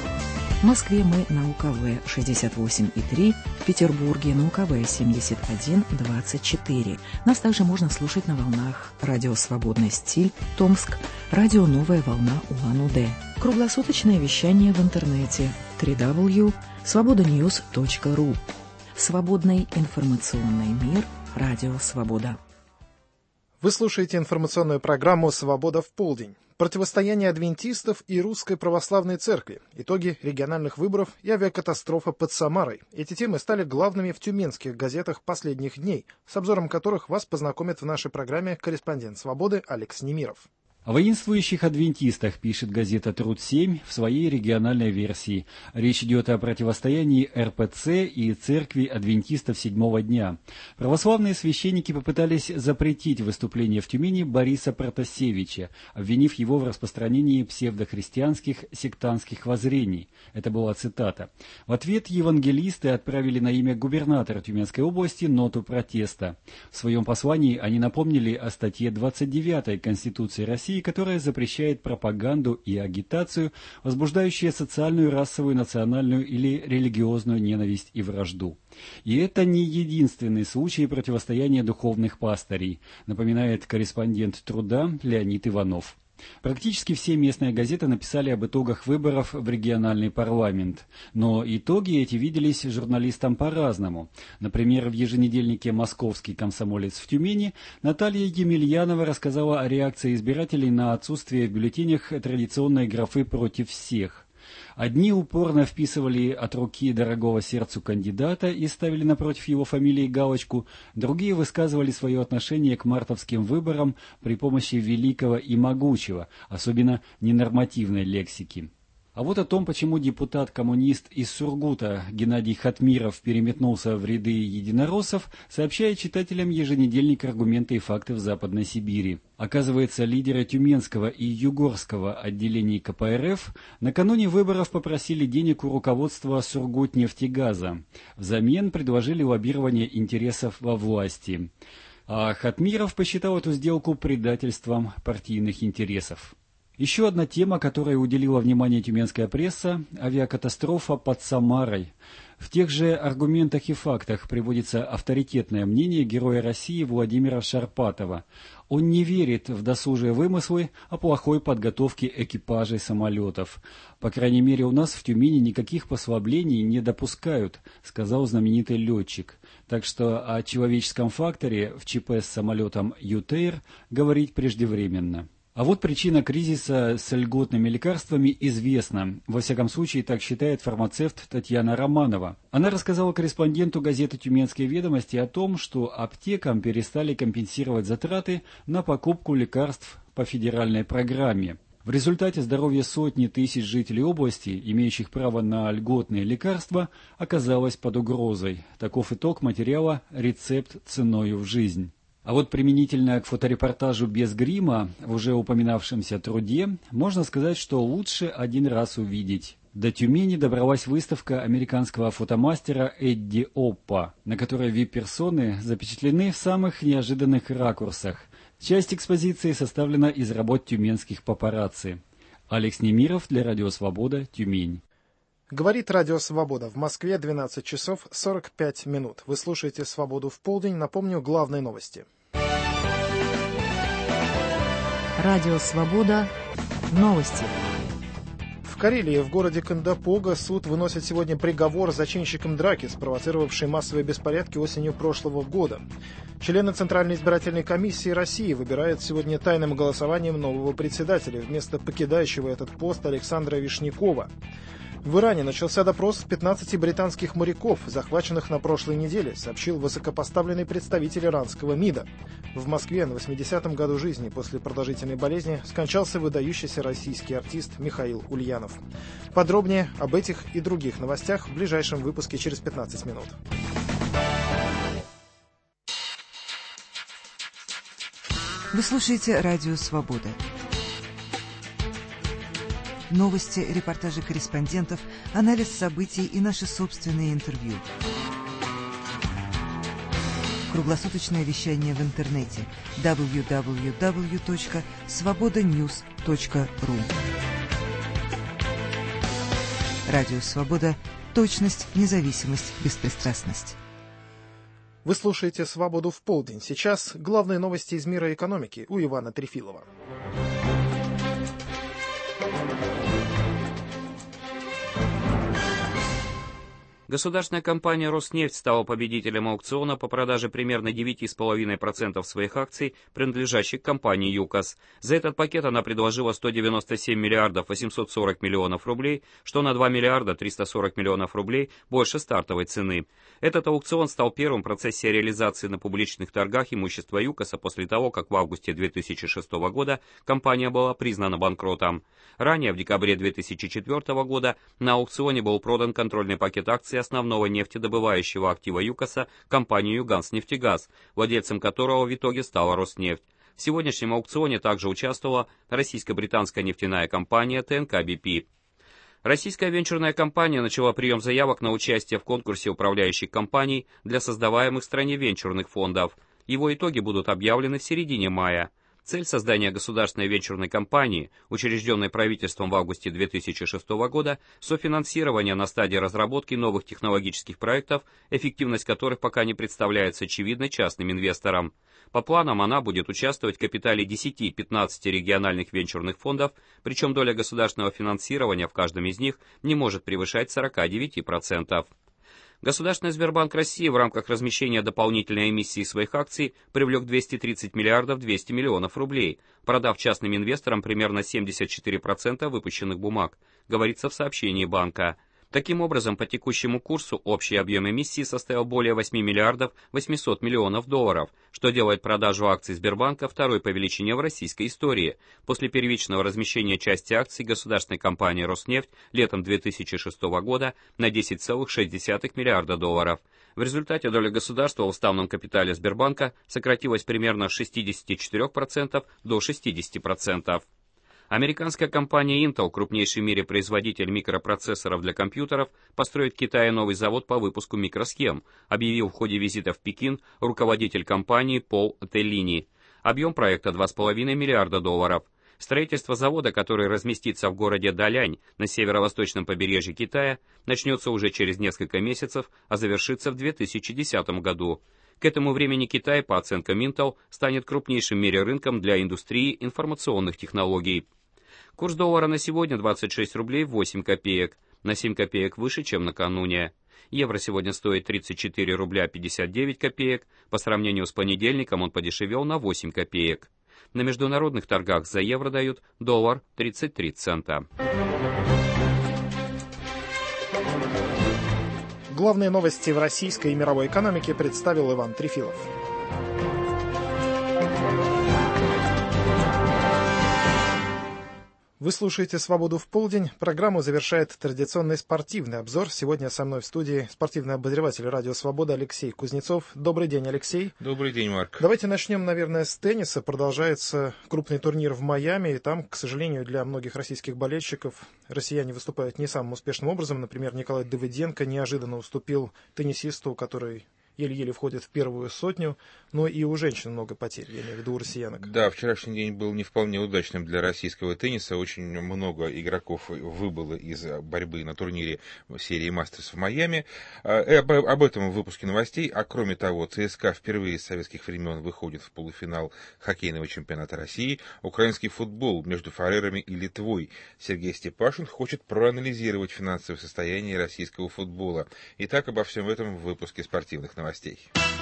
В Москве мы на УКВ шестьдесят восемь и три, в Петербурге на УКВ семьдесят один двадцать четыре. Нас также можно слушать на волнах Радио Свободный стиль, Томск, Радио Новая волна Улан-Удэ. Круглосуточное вещание в интернете дабл ю дабл ю дабл ю точка свобода ньюс точка ру. Свободный информационный мир. Радио Свобода. Вы слушаете информационную программу «Свобода в полдень». Противостояние адвентистов и Русской Православной Церкви. Итоги региональных выборов и авиакатастрофа под Самарой. Эти темы стали главными в тюменских газетах последних дней, с обзором которых вас познакомит в нашей программе корреспондент «Свободы» Алекс Немиров. О воинствующих адвентистах пишет газета «Труд-семь» в своей региональной версии. Речь идет о противостоянии эр пэ цэ и церкви адвентистов седьмого дня. Православные священники попытались запретить выступление в Тюмени Бориса Протасевича, обвинив его в распространении псевдохристианских сектантских воззрений. Это была цитата. В ответ евангелисты отправили на имя губернатора Тюменской области ноту протеста. В своем послании они напомнили о статье двадцать девятой Конституции России, которая запрещает пропаганду и агитацию, возбуждающие социальную, расовую, национальную или религиозную ненависть и вражду. И это не единственный случай противостояния духовных пастырей, напоминает корреспондент «Труда» Леонид Иванов. Практически все местные газеты написали об итогах выборов в региональный парламент. Но итоги эти виделись журналистам по-разному. Например, в еженедельнике «Московский комсомолец» в Тюмени Наталья Емельянова рассказала о реакции избирателей на отсутствие в бюллетенях традиционной графы «против всех». Одни упорно вписывали от руки дорогого сердцу кандидата и ставили напротив его фамилии галочку, другие высказывали свое отношение к мартовским выборам при помощи великого и могучего, особенно ненормативной лексики. А вот о том, почему депутат-коммунист из Сургута Геннадий Хатмиров переметнулся в ряды единороссов, сообщает читателям еженедельник «Аргументы и факты» в Западной Сибири. Оказывается, лидеры Тюменского и Югорского отделений ка пэ эр эф накануне выборов попросили денег у руководства Сургутнефтегаза. Взамен предложили лоббирование интересов во власти. А Хатмиров посчитал эту сделку предательством партийных интересов. Еще одна тема, которой уделила внимание тюменская пресса – авиакатастрофа под Самарой. В тех же аргументах и фактах приводится авторитетное мнение героя России Владимира Шарпатова. Он не верит в досужие вымыслы о плохой подготовке экипажей самолетов. По крайней мере, у нас в Тюмени никаких послаблений не допускают, сказал знаменитый летчик. Так что о человеческом факторе в ЧП с самолетом Ютейр говорить преждевременно. А вот причина кризиса с льготными лекарствами известна. Во всяком случае, так считает фармацевт Татьяна Романова. Она рассказала корреспонденту газеты «Тюменские ведомости» о том, что аптекам перестали компенсировать затраты на покупку лекарств по федеральной программе. В результате здоровье сотни тысяч жителей области, имеющих право на льготные лекарства, оказалось под угрозой. Таков итог материала «Рецепт ценою в жизнь». А вот применительно к фоторепортажу без грима в уже упоминавшемся труде, можно сказать, что лучше один раз увидеть. До Тюмени добралась выставка американского фотомастера Эдди Оппа, на которой вип-персоны запечатлены в самых неожиданных ракурсах. Часть экспозиции составлена из работ тюменских папарацци. Алекс Немиров для Радио Свобода, Тюмень. Говорит Радио Свобода. В Москве двенадцать часов сорок пять минут. Вы слушаете «Свободу в полдень». Напомню, главные новости. Радио Свобода. Новости. В Карелии, в городе Кандапога, суд выносит сегодня приговор зачинщикам драки, спровоцировавшей массовые беспорядки осенью прошлого года. Члены Центральной избирательной комиссии России выбирают сегодня тайным голосованием нового председателя вместо покидающего этот пост Александра Вишнякова. В Иране начался допрос пятнадцати британских моряков, захваченных на прошлой неделе, сообщил высокопоставленный представитель иранского МИДа. В Москве на восьмидесятом году жизни после продолжительной болезни скончался выдающийся российский артист Михаил Ульянов. Подробнее об этих и других новостях в ближайшем выпуске через пятнадцать минут. Вы слушаете Радио Свобода. Новости, репортажи корреспондентов, анализ событий и наши собственные интервью. Круглосуточное вещание в интернете дабл ю дабл ю дабл ю точка свобода ньюс точка ру. Радио Свобода. Точность, независимость, беспристрастность. Вы слушаете «Свободу в полдень». Сейчас главные новости из мира экономики у Ивана Трефилова. Государственная компания «Роснефть» стала победителем аукциона по продаже примерно девять целых пять десятых процента своих акций, принадлежащих компании «ЮКОС». За этот пакет она предложила сто девяносто семь миллиардов восемьсот сорок миллионов рублей, что на два миллиарда триста сорок миллионов рублей больше стартовой цены. Этот аукцион стал первым в процессе реализации на публичных торгах имущества «ЮКОСа» после того, как в августе две тысячи шестого года компания была признана банкротом. Ранее, в декабре две тысячи четвёртого года, на аукционе был продан контрольный пакет акций основного нефтедобывающего актива ЮКОСа компании «Юганснефтегаз», владельцем которого в итоге стала «Роснефть». В сегодняшнем аукционе также участвовала российско-британская нефтяная компания ТНК би пи. Российская венчурная компания начала прием заявок на участие в конкурсе управляющих компаний для создаваемых в стране венчурных фондов. Его итоги будут объявлены в середине мая. Цель создания государственной венчурной компании, учрежденной правительством в августе две тысячи шестого года, софинансирование на стадии разработки новых технологических проектов, эффективность которых пока не представляется очевидной частным инвесторам. По планам она будет участвовать в капитале десяти-пятнадцати региональных венчурных фондов, причем доля государственного финансирования в каждом из них не может превышать сорок девять процентов. Государственный Сбербанк России в рамках размещения дополнительной эмиссии своих акций привлек двести тридцать миллиардов двести миллионов рублей, продав частным инвесторам примерно семьдесят четыре процента выпущенных бумаг, говорится в сообщении банка. Таким образом, по текущему курсу общий объем эмиссии составил более восьми миллиардов восьмисот миллионов долларов, что делает продажу акций Сбербанка второй по величине в российской истории, после первичного размещения части акций государственной компании «Роснефть» летом две тысячи шестого года на десять целых шесть десятых миллиарда долларов. В результате доля государства в уставном капитале Сбербанка сократилась примерно с шестидесяти четырёх процентов до шестидесяти процентов. Американская компания Intel, крупнейший в мире производитель микропроцессоров для компьютеров, построит в Китае новый завод по выпуску микросхем, объявил в ходе визита в Пекин руководитель компании Пол Теллини. Объем проекта два с половиной миллиарда долларов. Строительство завода, который разместится в городе Далянь на северо-восточном побережье Китая, начнется уже через несколько месяцев, а завершится в две тысячи десятом году. К этому времени Китай, по оценкам Intel, станет крупнейшим в мире рынком для индустрии информационных технологий. Курс доллара на сегодня двадцать шесть рублей восемь копеек, на семь копеек выше, чем накануне. Евро сегодня стоит тридцать четыре рубля пятьдесят девять копеек, по сравнению с понедельником он подешевел на восемь копеек. На международных торгах за евро дают доллар тридцать три цента. Главные новости в российской и мировой экономике представил Иван Трефилов. Вы слушаете «Свободу в полдень». Программу завершает традиционный спортивный обзор. Сегодня со мной в студии спортивный обозреватель радио «Свобода» Алексей Кузнецов. Добрый день, Алексей. Добрый день, Марк. Давайте начнем, наверное, с тенниса. Продолжается крупный турнир в Майами. И там, к сожалению, для многих российских болельщиков россияне выступают не самым успешным образом. Например, Николай Давыденко неожиданно уступил теннисисту, который еле-еле входит в первую сотню, но и у женщин много потерь, я имею в виду у россиянок. Да, вчерашний день был не вполне удачным для российского тенниса. Очень много игроков выбыло из борьбы на турнире серии «Мастерс» в Майами. Об, об этом в выпуске новостей. А кроме того, ЦСКА впервые с советских времен выходит в полуфинал хоккейного чемпионата России. Украинский футбол между Фарерами и Литвой. Сергей Степашин хочет проанализировать финансовое состояние российского футбола. Итак, обо всем этом в выпуске спортивных новостей. Новостей.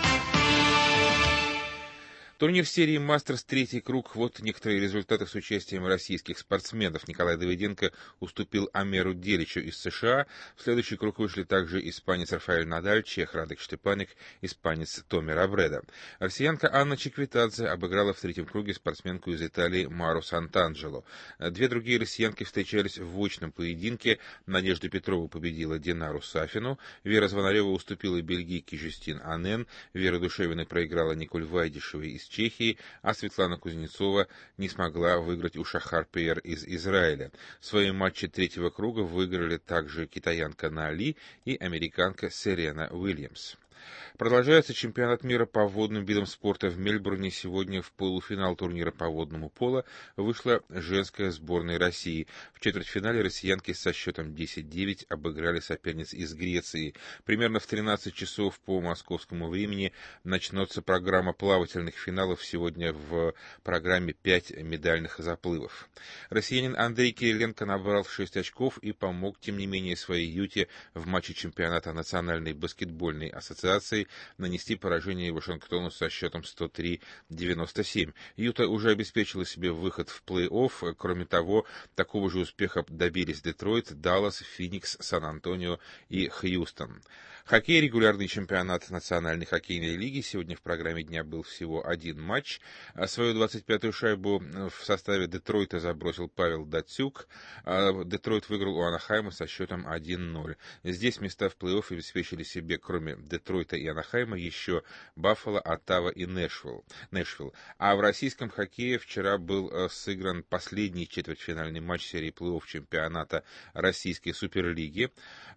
Турнир серии «Мастерс» третий круг. Вот некоторые результаты с участием российских спортсменов. Николай Давыденко уступил Амеру Деличу из США. В следующий круг вышли также испанец Рафаэль Надаль, чех Радек Штепаник, испанец Томи Робредо. Россиянка Анна Чиквитадзе обыграла в третьем круге спортсменку из Италии Мару Сант'Анджело. Две другие россиянки встречались в очном поединке. Надежда Петрова победила Динару Сафину. Вера Звонарева уступила бельгийке Жюстин Анен. Вера Душевина проиграла Николь Вайдишевой из Чехии, а Светлана Кузнецова не смогла выиграть у Шахар Пеер из Израиля. Свои матчи третьего круга выиграли также китаянка Нали и американка Серена Уильямс. Продолжается чемпионат мира по водным видам спорта в Мельбурне. Сегодня в полуфинал турнира по водному поло вышла женская сборная России. В четвертьфинале россиянки со счетом десять девять обыграли соперниц из Греции. Примерно в тринадцать часов по московскому времени начнется программа плавательных финалов. Сегодня в программе пять медальных заплывов. Россиянин Андрей Кириленко набрал шесть очков и помог, тем не менее, своей Юте в матче чемпионата Национальной баскетбольной ассоциации нанести поражение Вашингтону со счетом сто три девяносто семь. Юта уже обеспечила себе выход в плей-офф. Кроме того, такого же успеха добились Детройт, Даллас, Феникс, Сан-Антонио и Хьюстон. Хоккей, регулярный чемпионат Национальной хоккейной лиги. Сегодня в программе дня был всего один матч. Свою двадцать пятую шайбу в составе Детройта забросил Павел Датсюк. Детройт выиграл у Анахайма со счетом один ноль. Здесь места в плей-офф обеспечили себе, кроме Детройта и Анахайма, еще Баффало, Оттава и Нэшвилл. Нэшвилл. А в российском хоккее вчера был сыгран последний четвертьфинальный матч серии плей-офф чемпионата Российской Суперлиги.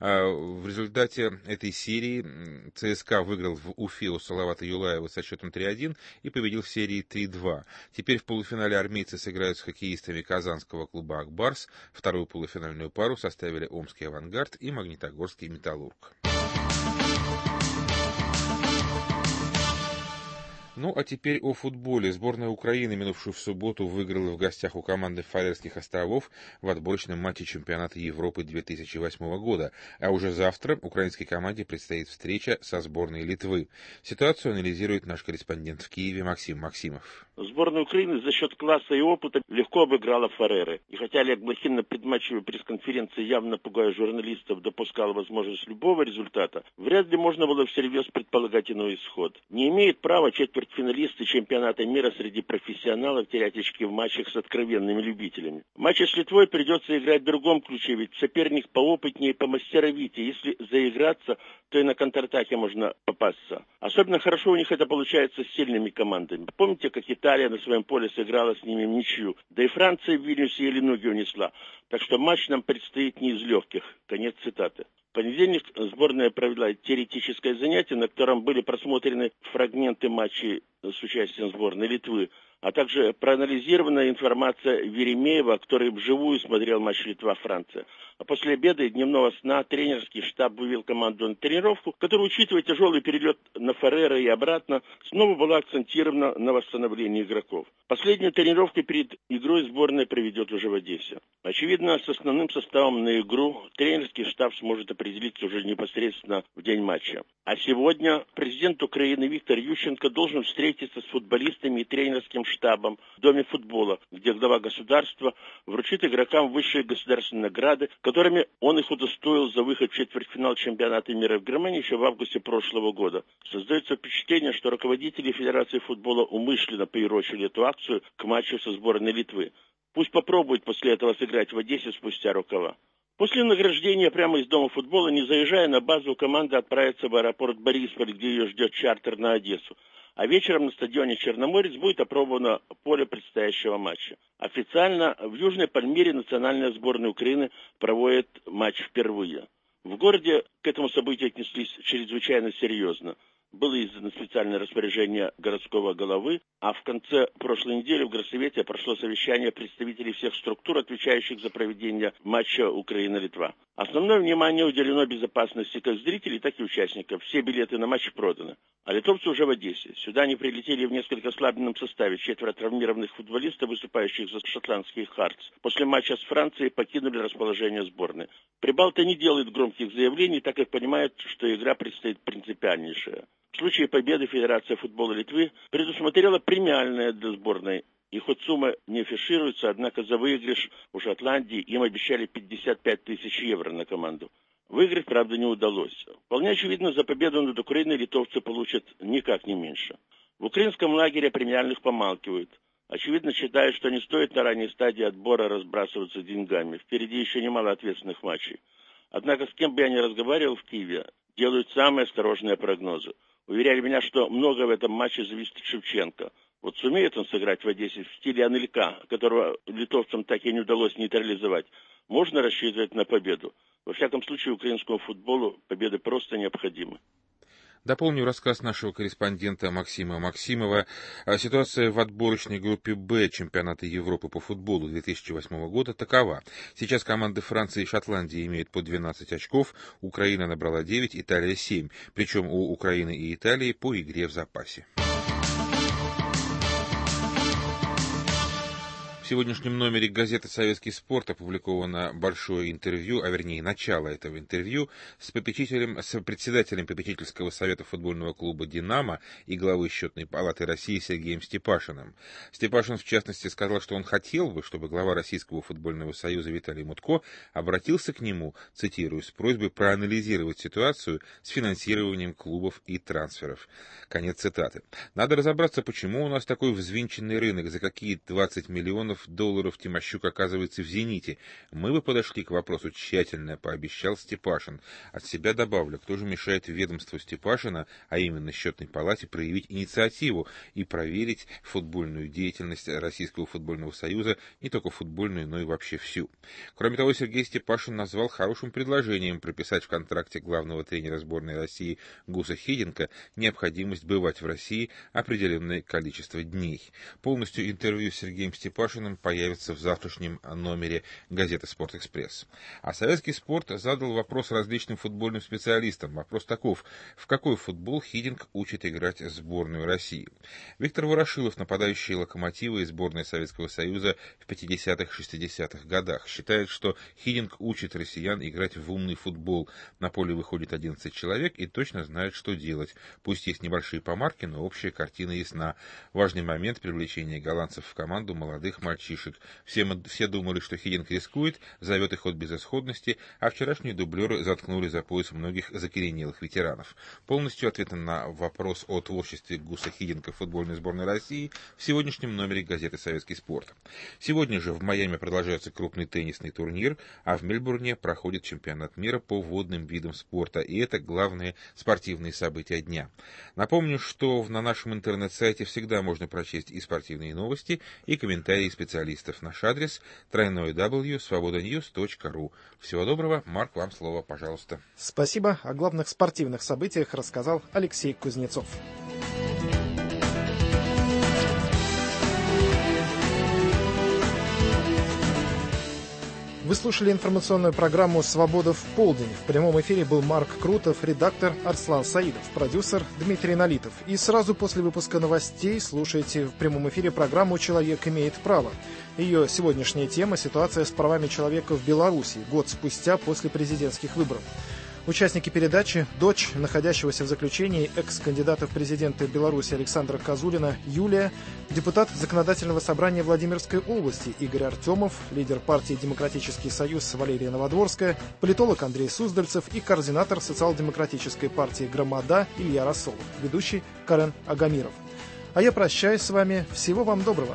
В результате этой серии ЦСКА выиграл в Уфе у Салавата Юлаева со счетом три один и победил в серии три два. Теперь в полуфинале армейцы сыграют с хоккеистами казанского клуба «Акбарс». Вторую полуфинальную пару составили Омский «Авангард» и Магнитогорский «Металлург». Ну, а теперь о футболе. Сборная Украины, минувшую в субботу, выиграла в гостях у команды Фарерских островов в отборочном матче чемпионата Европы две тысячи восьмого года. А уже завтра украинской команде предстоит встреча со сборной Литвы. Ситуацию анализирует наш корреспондент в Киеве Максим Максимов. Сборная Украины за счет класса и опыта легко обыграла Фареры. И хотя Олег Блохин на предматчевой пресс-конференции, явно пугая журналистов, допускал возможность любого результата, вряд ли можно было всерьез предполагать иной исход. Не имеет права четвертьфиналисты чемпионата мира среди профессионалов терять очки в матчах с откровенными любителями. В матче с Литвой придется играть в другом ключе, ведь соперник поопытнее и помастеровитее. Если заиграться, то и на контратаке можно попасться. Особенно хорошо у них это получается с сильными командами. Помните, как Италия на своем поле сыграла с ними в ничью? Да и Франция в Вильнюсе еле ноги унесла. Так что матч нам предстоит не из легких. Конец цитаты. В понедельник сборная провела теоретическое занятие, на котором были просмотрены фрагменты матчей с участием сборной Литвы, а также проанализирована информация Веремеева, который вживую смотрел матч Литва-Франция. А после обеда и дневного сна тренерский штаб вывел команду на тренировку, которая, учитывая тяжелый перелет на Фареры и обратно, снова была акцентирована на восстановлении игроков. Последнюю тренировку перед игрой сборная проведет уже в Одессе. Очевидно, с основным составом на игру тренерский штаб сможет определиться уже непосредственно в день матча. А сегодня президент Украины Виктор Ющенко должен встретиться с футболистами и тренерским штабом в Доме футбола, где глава государства вручит игрокам высшие государственные награды, которыми он их удостоил за выход в четвертьфинал чемпионата мира в Германии еще в августе прошлого года. Создается впечатление, что руководители Федерации футбола умышленно приурочили эту акцию к матчу со сборной Литвы. Пусть попробуют после этого сыграть в Одессе спустя рукава. После награждения прямо из Дома футбола, не заезжая на базу, команда отправится в аэропорт Борисполь, где ее ждет чартер на Одессу. А вечером на стадионе «Черноморец» будет опробовано поле предстоящего матча. Официально в Южной Пальмире национальная сборная Украины проводит матч впервые. В городе к этому событию отнеслись чрезвычайно серьезно. Было издано специальное распоряжение городского головы, а в конце прошлой недели в Горсовете прошло совещание представителей всех структур, отвечающих за проведение матча Украина-Литва. Основное внимание уделено безопасности как зрителей, так и участников. Все билеты на матч проданы. А литовцы уже в Одессе. Сюда они прилетели в несколько ослабленном составе. Четверо травмированных футболистов, выступающих за шотландский Хартс, после матча с Францией покинули расположение сборной. Прибалты не делают громких заявлений, так как понимают, что игра предстоит принципиальнейшая. В случае победы Федерация футбола Литвы предусмотрела премиальное для сборной. И хоть сумма не афишируется, однако за выигрыш у Шотландии им обещали пятьдесят пять тысяч евро на команду. Выиграть, правда, не удалось. Вполне очевидно, за победу над Украиной литовцы получат никак не меньше. В украинском лагере премиальных помалкивают. Очевидно, считают, что не стоит на ранней стадии отбора разбрасываться деньгами. Впереди еще немало ответственных матчей. Однако с кем бы я ни разговаривал в Киеве, делают самые осторожные прогнозы. Уверяли меня, что многое в этом матче зависит от Шевченко. Вот сумеет он сыграть в Одессе в стиле Анелька, которого литовцам так и не удалось нейтрализовать, можно рассчитывать на победу. Во всяком случае, украинскому футболу победы просто необходимы. Дополню рассказ нашего корреспондента Максима Максимова. Ситуация в отборочной группе «Б» чемпионата Европы по футболу две тысячи восьмого года такова. Сейчас команды Франции и Шотландии имеют по двенадцать очков, Украина набрала девять, Италия семь. Причем у Украины и Италии по игре в запасе. В сегодняшнем номере газеты «Советский спорт» опубликовано большое интервью, а вернее начало этого интервью с попечителем, с председателем попечительского совета футбольного клуба «Динамо» и главой счетной палаты России Сергеем Степашиным. Степашин, в частности, сказал, что он хотел бы, чтобы глава Российского футбольного союза Виталий Мутко обратился к нему, цитирую, с просьбой проанализировать ситуацию с финансированием клубов и трансферов. Конец цитаты. Надо разобраться, почему у нас такой взвинченный рынок, за какие двадцать миллионов долларов Тимощук оказывается в «Зените». Мы бы подошли к вопросу тщательно, пообещал Степашин. От себя добавлю, кто же мешает ведомству Степашина, а именно счетной палате, проявить инициативу и проверить футбольную деятельность Российского футбольного союза, не только футбольную, но и вообще всю. Кроме того, Сергей Степашин назвал хорошим предложением прописать в контракте главного тренера сборной России Гуса Хидинка необходимость бывать в России определенное количество дней. Полностью интервью с Сергеем Степашиным появится в завтрашнем номере газеты «Спортэкспресс». А советский спорт задал вопрос различным футбольным специалистам. Вопрос таков: в какой футбол Хидинк учит играть сборную России? Виктор Ворошилов, нападающий «Локомотива» и сборной Советского Союза в пятидесятых-шестидесятых годах, считает, что Хидинк учит россиян играть в умный футбол. На поле выходит одиннадцать человек и точно знает, что делать. Пусть есть небольшие помарки, но общая картина ясна. Важный момент — привлечения голландцев в команду молодых мальчишек. Все, мы, все думали, что Хидинк рискует, зовет их от безысходности, а вчерашние дублеры заткнули за пояс многих закоренелых ветеранов. Полностью ответы на вопрос о творчестве Гуса Хидинка в футбольной сборной России в сегодняшнем номере газеты «Советский спорт». Сегодня же в Майами продолжается крупный теннисный турнир, а в Мельбурне проходит чемпионат мира по водным видам спорта, и это главные спортивные события дня. Напомню, что на нашем интернет-сайте всегда можно прочесть и спортивные новости, и комментарии специалистов. Наш адрес дабл-ю дабл ю дабл ю точка свобода ньюс точка ру. Всего доброго. Марк, вам слово, пожалуйста. Спасибо. О главных спортивных событиях рассказал Алексей Кузнецов. Вы слушали информационную программу «Свобода в полдень». В прямом эфире был Марк Крутов, редактор Арслан Саидов, продюсер Дмитрий Налитов. И сразу после выпуска новостей слушайте в прямом эфире программу «Человек имеет право». Ее сегодняшняя тема — ситуация с правами человека в Беларуси, год спустя после президентских выборов. Участники передачи – дочь находящегося в заключении экс-кандидата в президенты Беларуси Александра Козулина Юлия, депутат Законодательного собрания Владимирской области Игорь Артемов, лидер партии «Демократический союз» Валерия Новодворская, политолог Андрей Суздальцев и координатор социал-демократической партии «Громада» Илья Рассолов, ведущий Карен Агамиров. А я прощаюсь с вами. Всего вам доброго.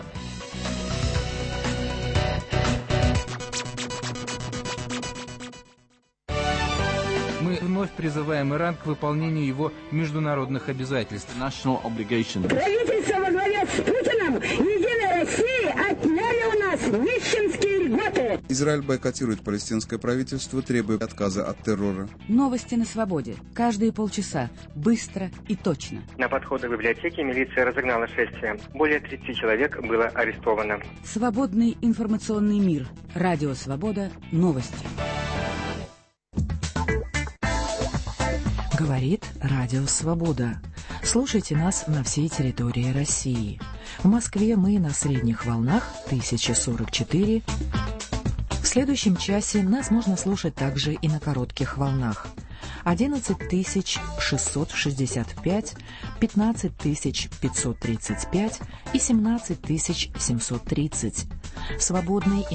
Мы вновь призываем Иран к выполнению его международных обязательств. Правительство во главе с Путиным «Единой России» отняли у нас нищенские льготы. Израиль бойкотирует палестинское правительство, требуя отказа от террора. Новости на свободе. Каждые полчаса. Быстро и точно. На подходы к библиотеке милиция разогнала шествие. Более тридцати человек было арестовано. Свободный информационный мир. Радио «Свобода». Новости. Говорит Радио Свобода. Слушайте нас на всей территории России. В Москве мы на средних волнах тысяча сорок четыре. В следующем часе нас можно слушать также и на коротких волнах. одиннадцать тысяч шестьсот шестьдесят пять, пятнадцать тысяч пятьсот тридцать пять и семнадцать тысяч семьсот тридцать. Свободный